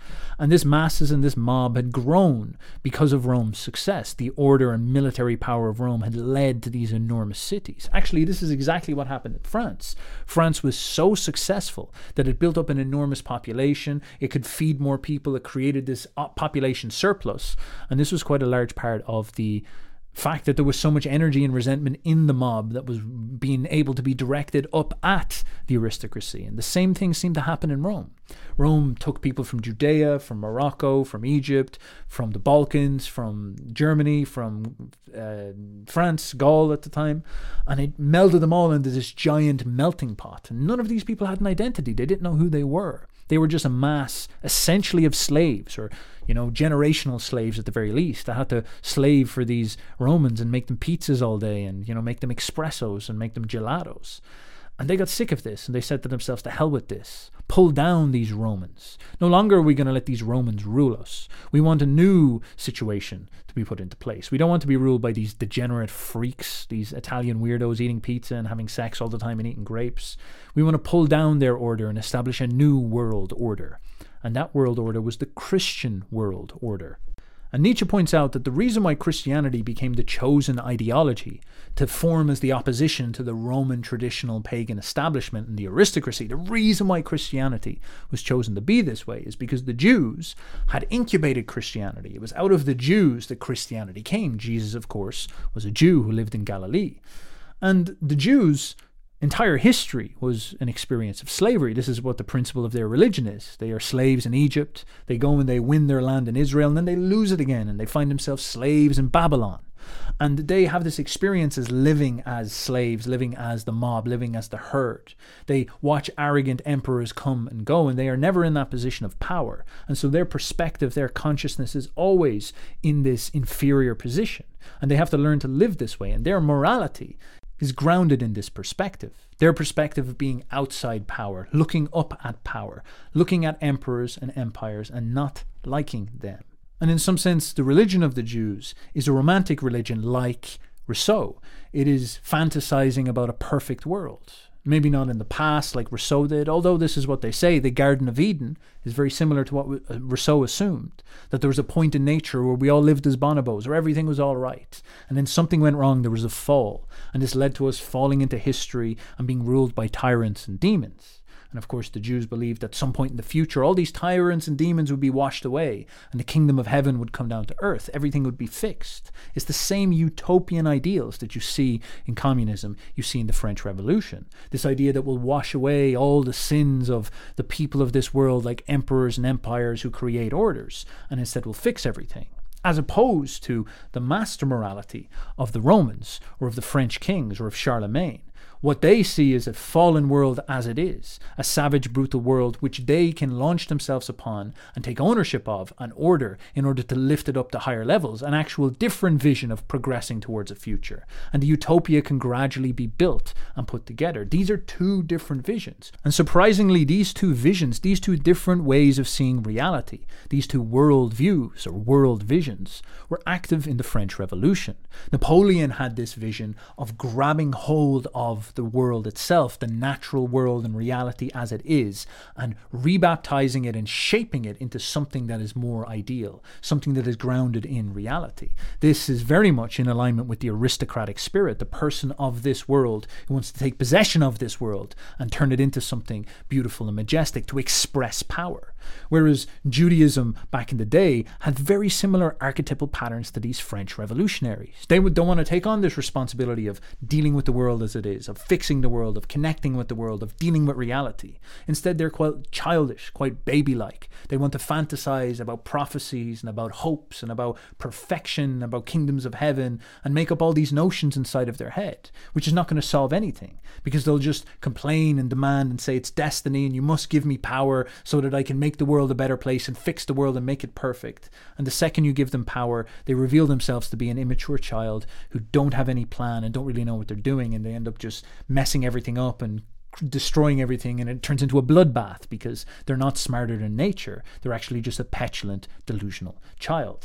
And this masses and this mob had grown because of Rome's success. The order and military power of Rome had led to these enormous cities. Actually, this is exactly what happened in France. France was so successful that it built up an enormous population. It could feed more people. It created this population surplus. And this was quite a large part of the fact that there was so much energy and resentment in the mob that was being able to be directed up at the aristocracy. And the same thing seemed to happen in Rome. Rome took people from Judea, from Morocco, from Egypt, from the Balkans, from Germany, from uh, France, Gaul at the time, and it melded them all into this giant melting pot. And none of these people had an identity. They didn't know who they were. They were just a mass, essentially, of slaves, or, you know, generational slaves at the very least. That had to slave for these Romans and make them pizzas all day and, you know, make them espressos and make them gelatos. And they got sick of this, and they said to themselves, to hell with this. Pull down these Romans. No longer are we going to let these Romans rule us. We want a new situation to be put into place. We don't want to be ruled by these degenerate freaks, these Italian weirdos eating pizza and having sex all the time and eating grapes. We want to pull down their order and establish a new world order. And that world order was the Christian world order. And Nietzsche points out that the reason why Christianity became the chosen ideology to form as the opposition to the Roman traditional pagan establishment and the aristocracy, the reason why Christianity was chosen to be this way is because the Jews had incubated Christianity. It was out of the Jews that Christianity came. Jesus, of course, was a Jew who lived in Galilee. And the Jews' entire history was an experience of slavery. This is what the principle of their religion is. They are slaves in Egypt. They go and they win their land in Israel, and then they lose it again, and they find themselves slaves in Babylon. And they have this experience as living as slaves, living as the mob, living as the herd. They watch arrogant emperors come and go, and they are never in that position of power. And so their perspective, their consciousness is always in this inferior position. And they have to learn to live this way. And their morality is grounded in this perspective. Their perspective of being outside power, looking up at power, looking at emperors and empires and not liking them. And in some sense, the religion of the Jews is a romantic religion like Rousseau. It is fantasizing about a perfect world. Maybe not in the past like Rousseau did, although this is what they say. The Garden of Eden is very similar to what Rousseau assumed, that there was a point in nature where we all lived as bonobos, where everything was all right. And then something went wrong, there was a fall. And this led to us falling into history and being ruled by tyrants and demons. And of course, the Jews believed at some point in the future, all these tyrants and demons would be washed away, and the kingdom of heaven would come down to earth. Everything would be fixed. It's the same utopian ideals that you see in communism, you see in the French Revolution. This idea that will wash away all the sins of the people of this world, like emperors and empires who create orders, and instead will fix everything. As opposed to the master morality of the Romans, or of the French kings, or of Charlemagne. What they see is a fallen world as it is, a savage, brutal world which they can launch themselves upon and take ownership of and order in order to lift it up to higher levels, an actual different vision of progressing towards a future. And the utopia can gradually be built and put together. These are two different visions. And surprisingly, these two visions, these two different ways of seeing reality, these two world views or world visions, were active in the French Revolution. Napoleon had this vision of grabbing hold of the world itself, the natural world and reality as it is, and rebaptizing it and shaping it into something that is more ideal, something that is grounded in reality. This is very much in alignment with the aristocratic spirit, the person of this world who wants to take possession of this world and turn it into something beautiful and majestic, to express power. Whereas Judaism back in the day had very similar archetypal patterns to these French revolutionaries. They would, don't want to take on this responsibility of dealing with the world as it is, of fixing the world, of connecting with the world, of dealing with reality. Instead, they're quite childish, quite baby-like. They want to fantasize about prophecies and about hopes and about perfection, about kingdoms of heaven, and make up all these notions inside of their head, which is not going to solve anything, because they'll just complain and demand and say it's destiny and you must give me power so that I can make the world a better place and fix the world and make it perfect. And the second you give them power, they reveal themselves to be an immature child who don't have any plan and don't really know what they're doing, and they end up just messing everything up and destroying everything, and it turns into a bloodbath because they're not smarter than nature. They're actually just a petulant, delusional child.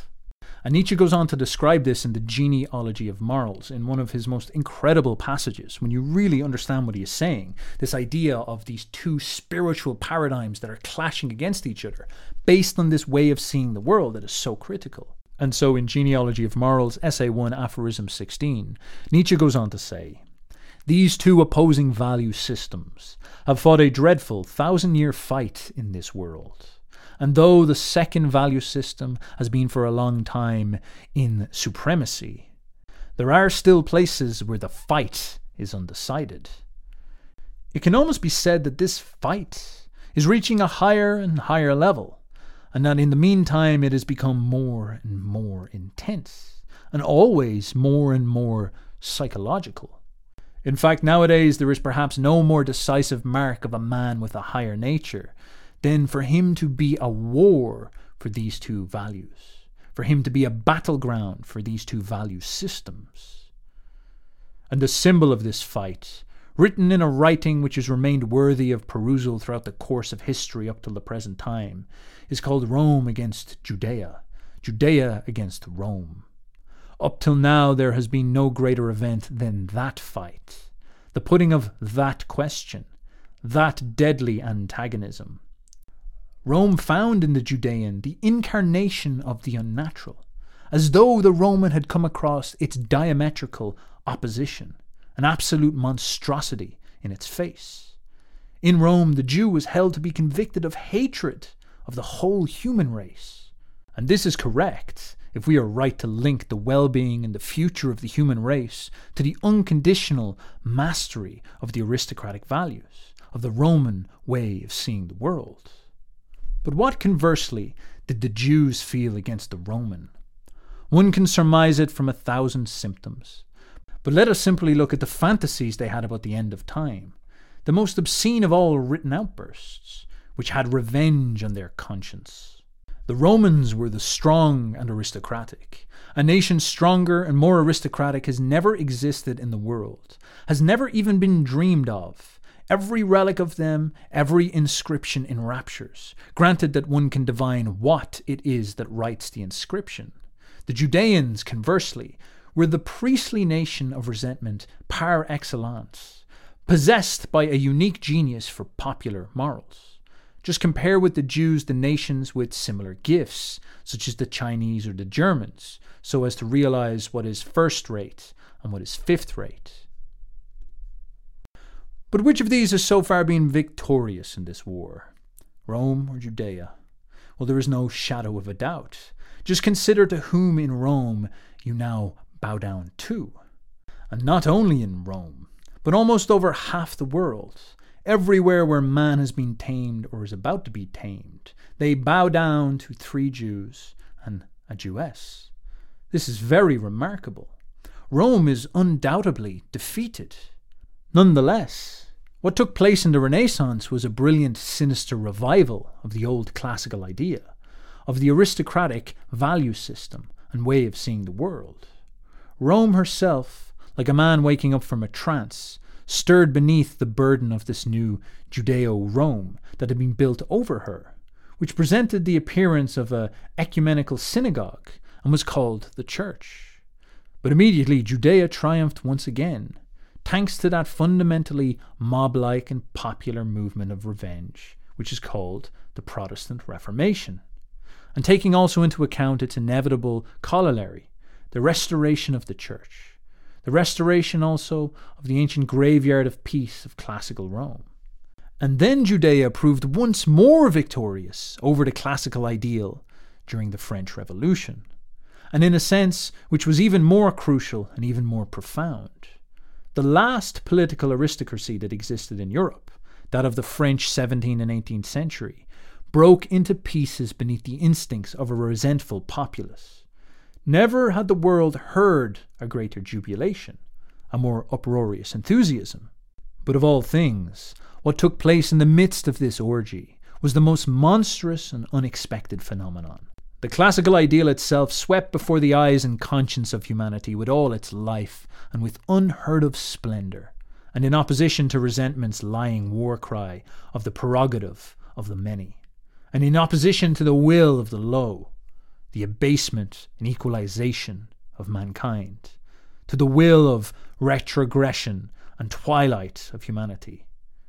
And Nietzsche goes on to describe this in the Genealogy of Morals in one of his most incredible passages, when you really understand what he is saying. This idea of these two spiritual paradigms that are clashing against each other, based on this way of seeing the world that is so critical. And so in Genealogy of Morals, Essay one, Aphorism sixteen, Nietzsche goes on to say, "These two opposing value systems have fought a dreadful thousand-year fight in this world. And though the second value system has been for a long time in supremacy, there are still places where the fight is undecided. It can almost be said that this fight is reaching a higher and higher level, and that in the meantime it has become more and more intense, and always more and more psychological. In fact, nowadays there is perhaps no more decisive mark of a man with a higher nature than for him to be a war for these two values, for him to be a battleground for these two value systems. And the symbol of this fight, written in a writing which has remained worthy of perusal throughout the course of history up till the present time, is called Rome against Judea, Judea against Rome. Up till now there has been no greater event than that fight, the putting of that question, that deadly antagonism. Rome found in the Judean the incarnation of the unnatural, as though the Roman had come across its diametrical opposition, an absolute monstrosity in its face. In Rome, the Jew was held to be convicted of hatred of the whole human race. And this is correct if we are right to link the well-being and the future of the human race to the unconditional mastery of the aristocratic values, of the Roman way of seeing the world. But what, conversely, did the Jews feel against the Roman? One can surmise it from a thousand symptoms. But let us simply look at the fantasies they had about the end of time, the most obscene of all written outbursts, which had revenge on their conscience. The Romans were the strong and aristocratic. A nation stronger and more aristocratic has never existed in the world, has never even been dreamed of. Every relic of them, every inscription enraptures, granted that one can divine what it is that writes the inscription. The Judeans, conversely, were the priestly nation of resentment par excellence, possessed by a unique genius for popular morals. Just compare with the Jews the nations with similar gifts, such as the Chinese or the Germans, so as to realize what is first-rate and what is fifth-rate. But which of these has so far been victorious in this war? Rome or Judea? Well, there is no shadow of a doubt. Just consider to whom in Rome you now bow down to. And not only in Rome, but almost over half the world, everywhere where man has been tamed or is about to be tamed, they bow down to three Jews and a Jewess. This is very remarkable. Rome is undoubtedly defeated. Nonetheless, what took place in the Renaissance was a brilliant, sinister revival of the old classical idea, of the aristocratic value system and way of seeing the world. Rome herself, like a man waking up from a trance, stirred beneath the burden of this new Judeo-Rome that had been built over her, which presented the appearance of an ecumenical synagogue and was called the Church. But immediately Judea triumphed once again, thanks to that fundamentally mob-like and popular movement of revenge, which is called the Protestant Reformation, and taking also into account its inevitable corollary, the restoration of the Church, the restoration also of the ancient graveyard of peace of classical Rome. And then Judea proved once more victorious over the classical ideal during the French Revolution, and in a sense which was even more crucial and even more profound. The last political aristocracy that existed in Europe, that of the French seventeenth and eighteenth century, broke into pieces beneath the instincts of a resentful populace. Never had the world heard a greater jubilation, a more uproarious enthusiasm. But of all things, what took place in the midst of this orgy was the most monstrous and unexpected phenomenon. The classical ideal itself swept before the eyes and conscience of humanity with all its life and with unheard-of splendour, and in opposition to resentment's lying war cry of the prerogative of the many, and in opposition to the will of the low, the abasement and equalization of mankind, to the will of retrogression and twilight of humanity.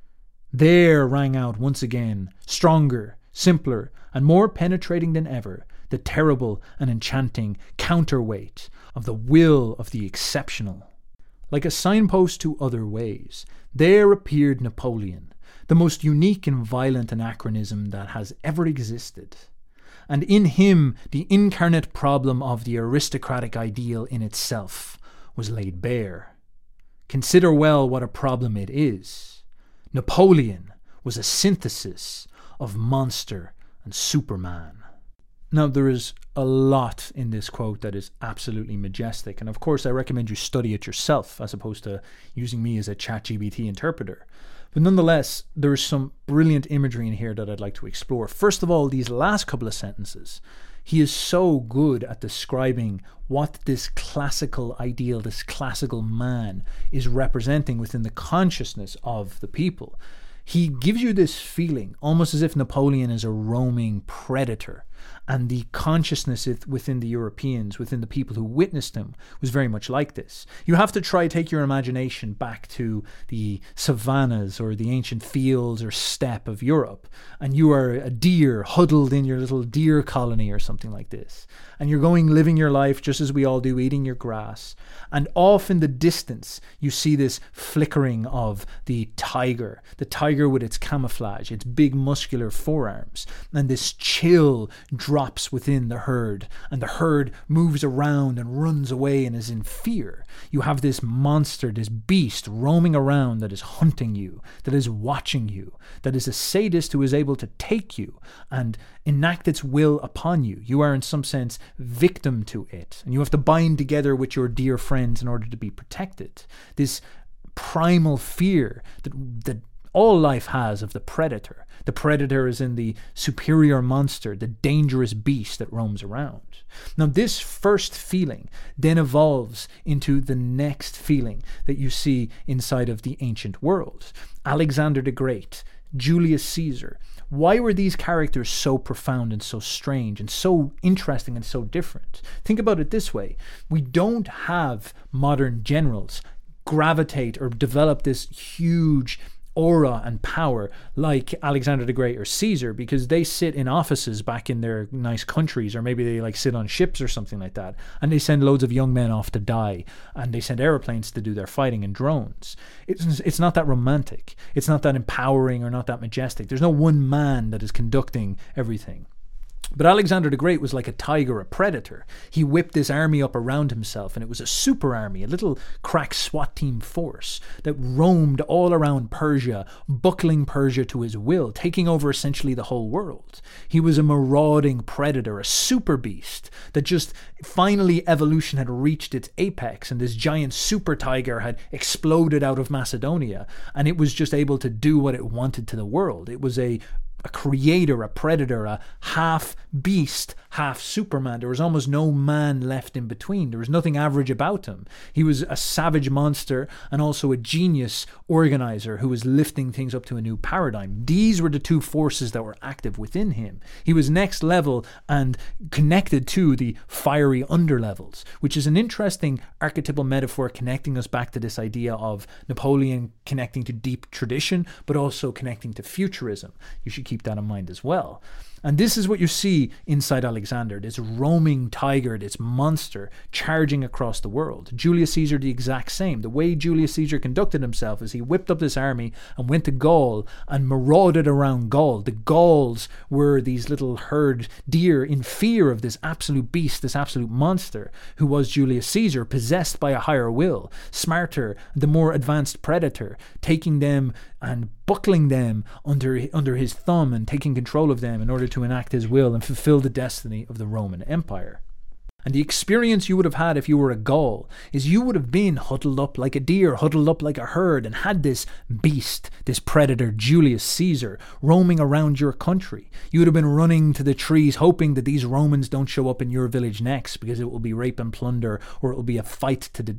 There rang out once again, stronger, simpler, and more penetrating than ever, the terrible and enchanting counterweight of the will of the exceptional. Like a signpost to other ways, there appeared Napoleon, the most unique and violent anachronism that has ever existed. And in him, the incarnate problem of the aristocratic ideal in itself was laid bare. Consider well what a problem it is. Napoleon was a synthesis of monster and Superman. Now, there is a lot in this quote that is absolutely majestic, and of course I recommend you study it yourself as opposed to using me as a ChatGPT interpreter. But nonetheless, there is some brilliant imagery in here that I'd like to explore. First of all, these last couple of sentences. He is so good at describing what this classical ideal, this classical man, is representing within the consciousness of the people. He gives you this feeling, almost as if Napoleon is a roaming predator, and the consciousness within the Europeans, within the people who witnessed him, was very much like this. You have to try take your imagination back to the savannas or the ancient fields or steppe of Europe, and you are a deer huddled in your little deer colony or something like this, and you're going living your life just as we all do, eating your grass, and off in the distance you see this flickering of the tiger, the tiger with its camouflage, its big muscular forearms, and this chill drops within the herd, and the herd moves around and runs away and is in fear. You have this monster, this beast roaming around that is hunting you, that is watching you, that is a sadist who is able to take you and enact its will upon you. You are in some sense victim to it, and you have to bind together with your dear friends in order to be protected. This primal fear that that all life has of the predator. The predator is in the superior monster, the dangerous beast that roams around. Now, this first feeling then evolves into the next feeling that you see inside of the ancient world. Alexander the Great, Julius Caesar. Why were these characters so profound and so strange and so interesting and so different? Think about it this way. We don't have modern generals gravitate or develop this huge aura and power like Alexander the Great or Caesar, because they sit in offices back in their nice countries, or maybe they like sit on ships or something like that, and they send loads of young men off to die, and they send airplanes to do their fighting and drones. It's, it's not that romantic. It's not that empowering or not that majestic. There's no one man that is conducting everything. But Alexander the Great was like a tiger, a predator. He whipped this army up around himself, and it was a super army, a little crack SWAT team force that roamed all around Persia, buckling Persia to his will, taking over essentially the whole world. He was a marauding predator, a super beast that just finally evolution had reached its apex, and this giant super tiger had exploded out of Macedonia, and it was just able to do what it wanted to the world. It was a a creator, a predator, a half beast, half Superman. There was almost no man left in between. There was nothing average about him. He was a savage monster and also a genius organizer who was lifting things up to a new paradigm. These were the two forces that were active within him. He was next level and connected to the fiery underlevels, which is an interesting archetypal metaphor connecting us back to this idea of Napoleon connecting to deep tradition, but also connecting to futurism. You should keep that in mind as well. And this is what you see inside Alexander, this roaming tiger, this monster charging across the world. Julius Caesar, the exact same. The way Julius Caesar conducted himself is he whipped up this army and went to Gaul and marauded around Gaul. The Gauls were these little herd deer in fear of this absolute beast, this absolute monster, who was Julius Caesar, possessed by a higher will, smarter, the more advanced predator, taking them and buckling them under under his thumb and taking control of them in order to enact his will and fulfill the destiny of the Roman Empire. And the experience you would have had if you were a Gaul is you would have been huddled up like a deer, huddled up like a herd, and had this beast, this predator, Julius Caesar, roaming around your country. You would have been running to the trees hoping that these Romans don't show up in your village next, because it will be rape and plunder, or it will be a fight to the death.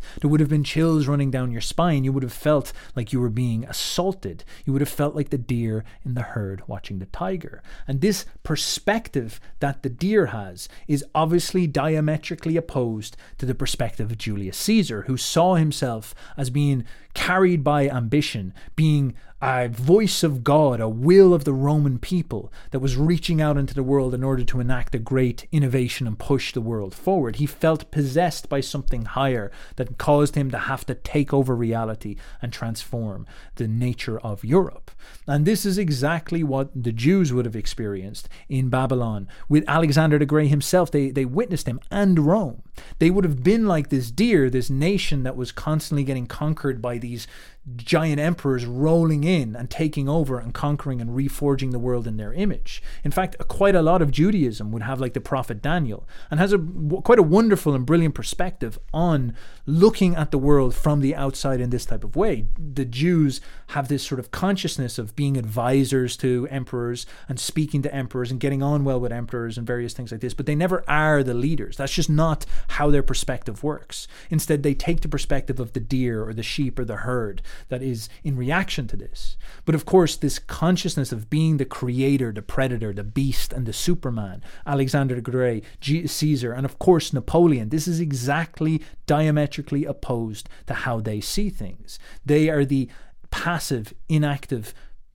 There would have been chills running down your spine. You would have felt like you were being assaulted. You would have felt like the deer in the herd watching the tiger. And this perspective that the deer has is obviously diametrically opposed to the perspective of Julius Caesar, who saw himself as being carried by ambition, being a voice of God, a will of the Roman people that was reaching out into the world in order to enact a great innovation and push the world forward. He felt possessed by something higher that caused him to have to take over reality and transform the nature of Europe. And this is exactly what the Jews would have experienced in Babylon with Alexander the Great himself. They, they witnessed him, and Rome. They would have been like this deer, this nation that was constantly getting conquered by these giant emperors rolling in and taking over and conquering and reforging the world in their image. In fact, quite a lot of Judaism would have like the prophet Daniel, and has a quite a wonderful and brilliant perspective on looking at the world from the outside in this type of way. The Jews have this sort of consciousness of being advisors to emperors and speaking to emperors and getting on well with emperors and various things like this, but they never are the leaders. That's just not how their perspective works. Instead, they take the perspective of the deer or the sheep or the herd that is in reaction to this. But of course, this consciousness of being the creator, the predator, the beast, and the Superman, Alexander the Great, G- Caesar, and of course Napoleon, this is exactly diametrically opposed to how they see things. They are the passive, inactive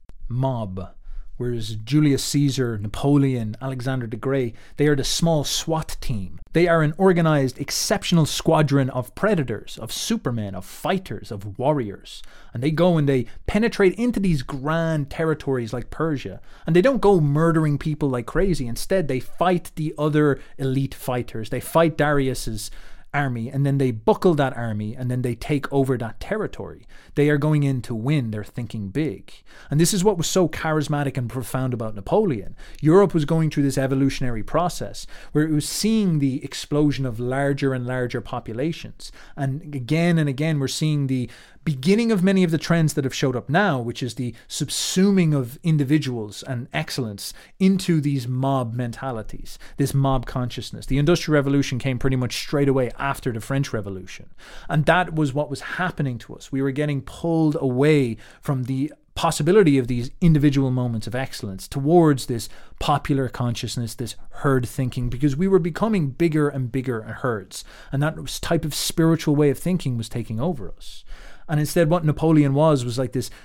mob, whereas Julius Caesar, Napoleon, Alexander the Great, they are the small SWAT team. They are an organized, exceptional squadron of predators, of supermen, of fighters, of warriors. And they go and they penetrate into these grand territories like Persia. And they don't go murdering people like crazy. Instead, they fight the other elite fighters. They fight Darius's army, and then they buckle that army, and then they take over that territory. They are going in to win. They're thinking big. And this is what was so charismatic and profound about Napoleon. Europe was going through this evolutionary process where it was seeing the explosion of larger and larger populations. And again and again, we're seeing the beginning of many of the trends that have showed up now, which is the subsuming of individuals and excellence into these mob mentalities, this mob consciousness. The Industrial Revolution came pretty much straight away after the French Revolution. And that was what was happening to us. We were getting pulled away from the possibility of these individual moments of excellence towards this popular consciousness, this herd thinking, because we were becoming bigger and bigger herds. And that type of spiritual way of thinking was taking over us. And instead, what Napoleon was, was like this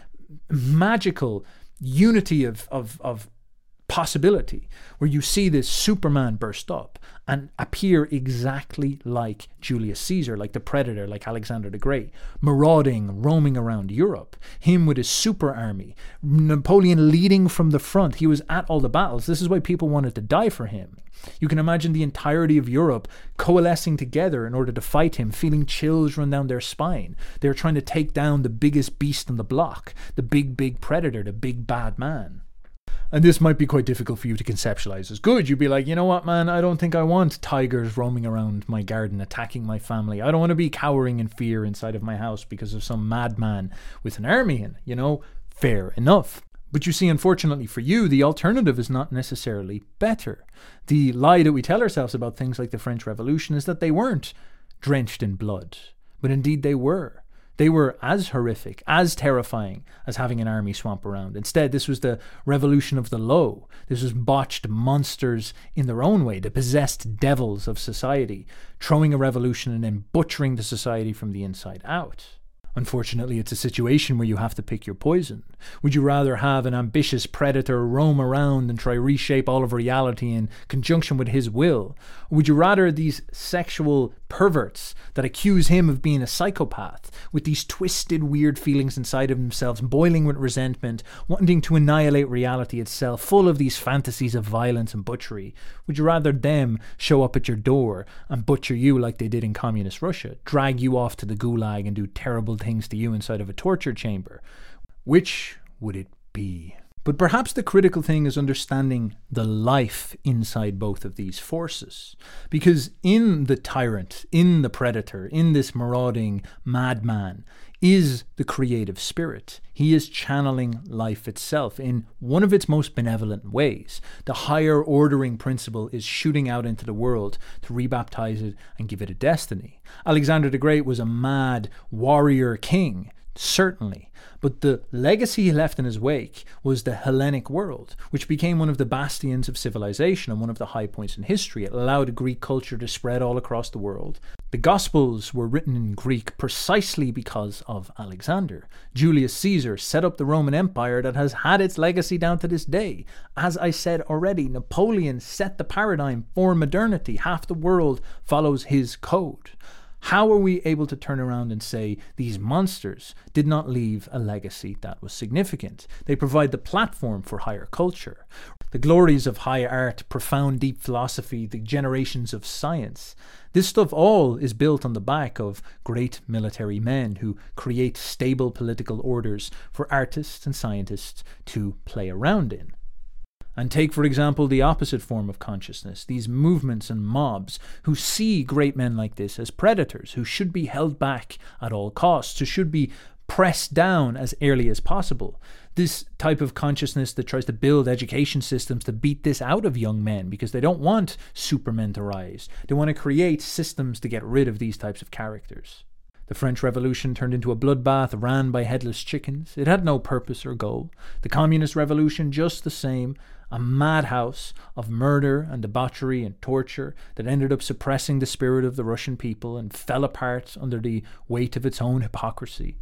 magical unity of, of, of possibility, where you see this Superman burst up and appear exactly like Julius Caesar, like the Predator, like Alexander the Great, marauding, roaming around Europe. Him with his super army. Napoleon leading from the front. He was at all the battles. This is why people wanted to die for him. You can imagine the entirety of Europe coalescing together in order to fight him, feeling chills run down their spine. They're trying to take down the biggest beast on the block, the big, big predator, the big bad man. And this might be quite difficult for you to conceptualize as good. You'd be like, you know what, man, I don't think I want tigers roaming around my garden, attacking my family. I don't want to be cowering in fear inside of my house because of some madman with an army in, you know, fair enough. But you see, unfortunately for you, the alternative is not necessarily better. The lie that we tell ourselves about things like the French Revolution is that they weren't drenched in blood, but indeed they were. They were as horrific, as terrifying as having an army swamp around. Instead, this was the revolution of the low. This was botched monsters in their own way, the possessed devils of society, throwing a revolution and then butchering the society from the inside out. Unfortunately, it's a situation where you have to pick your poison. Would you rather have an ambitious predator roam around and try reshape all of reality in conjunction with his will? Or would you rather these sexual perverts that accuse him of being a psychopath, with these twisted, weird feelings inside of themselves, boiling with resentment, wanting to annihilate reality itself, full of these fantasies of violence and butchery? Would you rather them show up at your door and butcher you like they did in communist Russia, drag you off to the gulag and do terrible things to you inside of a torture chamber? Which would it be? But perhaps the critical thing is understanding the life inside both of these forces. Because in the tyrant, in the predator, in this marauding madman, is the creative spirit. He is channeling life itself in one of its most benevolent ways. The higher ordering principle is shooting out into the world to rebaptize it and give it a destiny. Alexander the Great was a mad warrior king, certainly. But the legacy he left in his wake was the Hellenic world, which became one of the bastions of civilization and one of the high points in history. It allowed Greek culture to spread all across the world. The Gospels were written in Greek precisely because of Alexander. Julius Caesar set up the Roman Empire that has had its legacy down to this day. As I said already, Napoleon set the paradigm for modernity. Half the world follows his code. How are we able to turn around and say these monsters did not leave a legacy that was significant? They provide the platform for higher culture. The glories of high art, profound deep philosophy, the generations of science. This stuff all is built on the back of great military men who create stable political orders for artists and scientists to play around in. And take, for example, the opposite form of consciousness, these movements and mobs who see great men like this as predators, who should be held back at all costs, who should be pressed down as early as possible. This type of consciousness that tries to build education systems to beat this out of young men because they don't want supermen to rise. They want to create systems to get rid of these types of characters. The French Revolution turned into a bloodbath ran by headless chickens. It had no purpose or goal. The Communist Revolution, just the same, a madhouse of murder and debauchery and torture that ended up suppressing the spirit of the Russian people and fell apart under the weight of its own hypocrisy.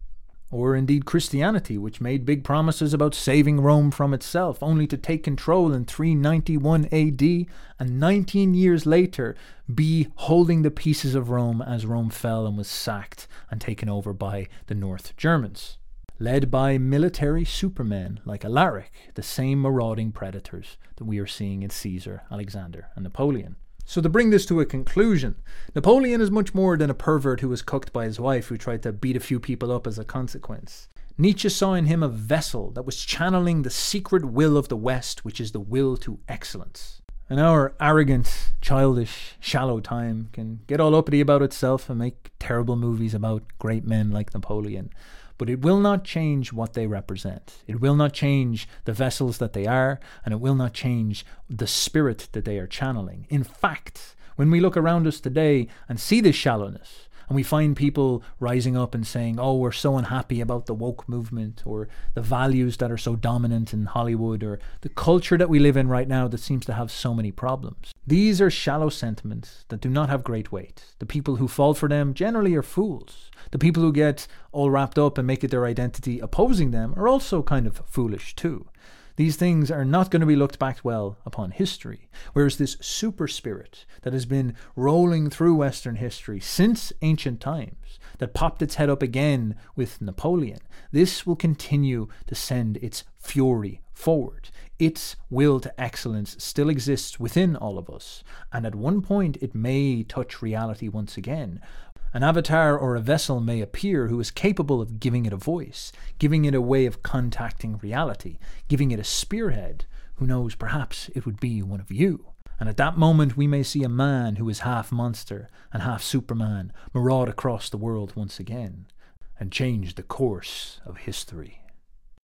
Or indeed Christianity, which made big promises about saving Rome from itself, only to take control in three ninety-one A D and nineteen years later be holding the pieces of Rome as Rome fell and was sacked and taken over by the North Germans, led by military supermen like Alaric, the same marauding predators that we are seeing in Caesar, Alexander, and Napoleon. So to bring this to a conclusion, Napoleon is much more than a pervert who was cooked by his wife who tried to beat a few people up as a consequence. Nietzsche saw in him a vessel that was channeling the secret will of the West, which is the will to excellence. And our arrogant, childish, shallow time can get all uppity about itself and make terrible movies about great men like Napoleon. But it will not change what they represent. It will not change the vessels that they are, and it will not change the spirit that they are channeling. In fact, when we look around us today and see this shallowness, and we find people rising up and saying, oh, we're so unhappy about the woke movement, or the values that are so dominant in Hollywood, or the culture that we live in right now that seems to have so many problems. These are shallow sentiments that do not have great weight. The people who fall for them generally are fools. The people who get all wrapped up and make it their identity opposing them are also kind of foolish too. These things are not going to be looked back well upon history, whereas this super spirit that has been rolling through Western history since ancient times, that popped its head up again with Napoleon, this will continue to send its fury forward. Its will to excellence still exists within all of us, and at one point it may touch reality once again. An avatar or a vessel may appear who is capable of giving it a voice, giving it a way of contacting reality, giving it a spearhead. Who knows, perhaps it would be one of you. And at that moment we may see a man who is half monster and half Superman maraud across the world once again and change the course of history.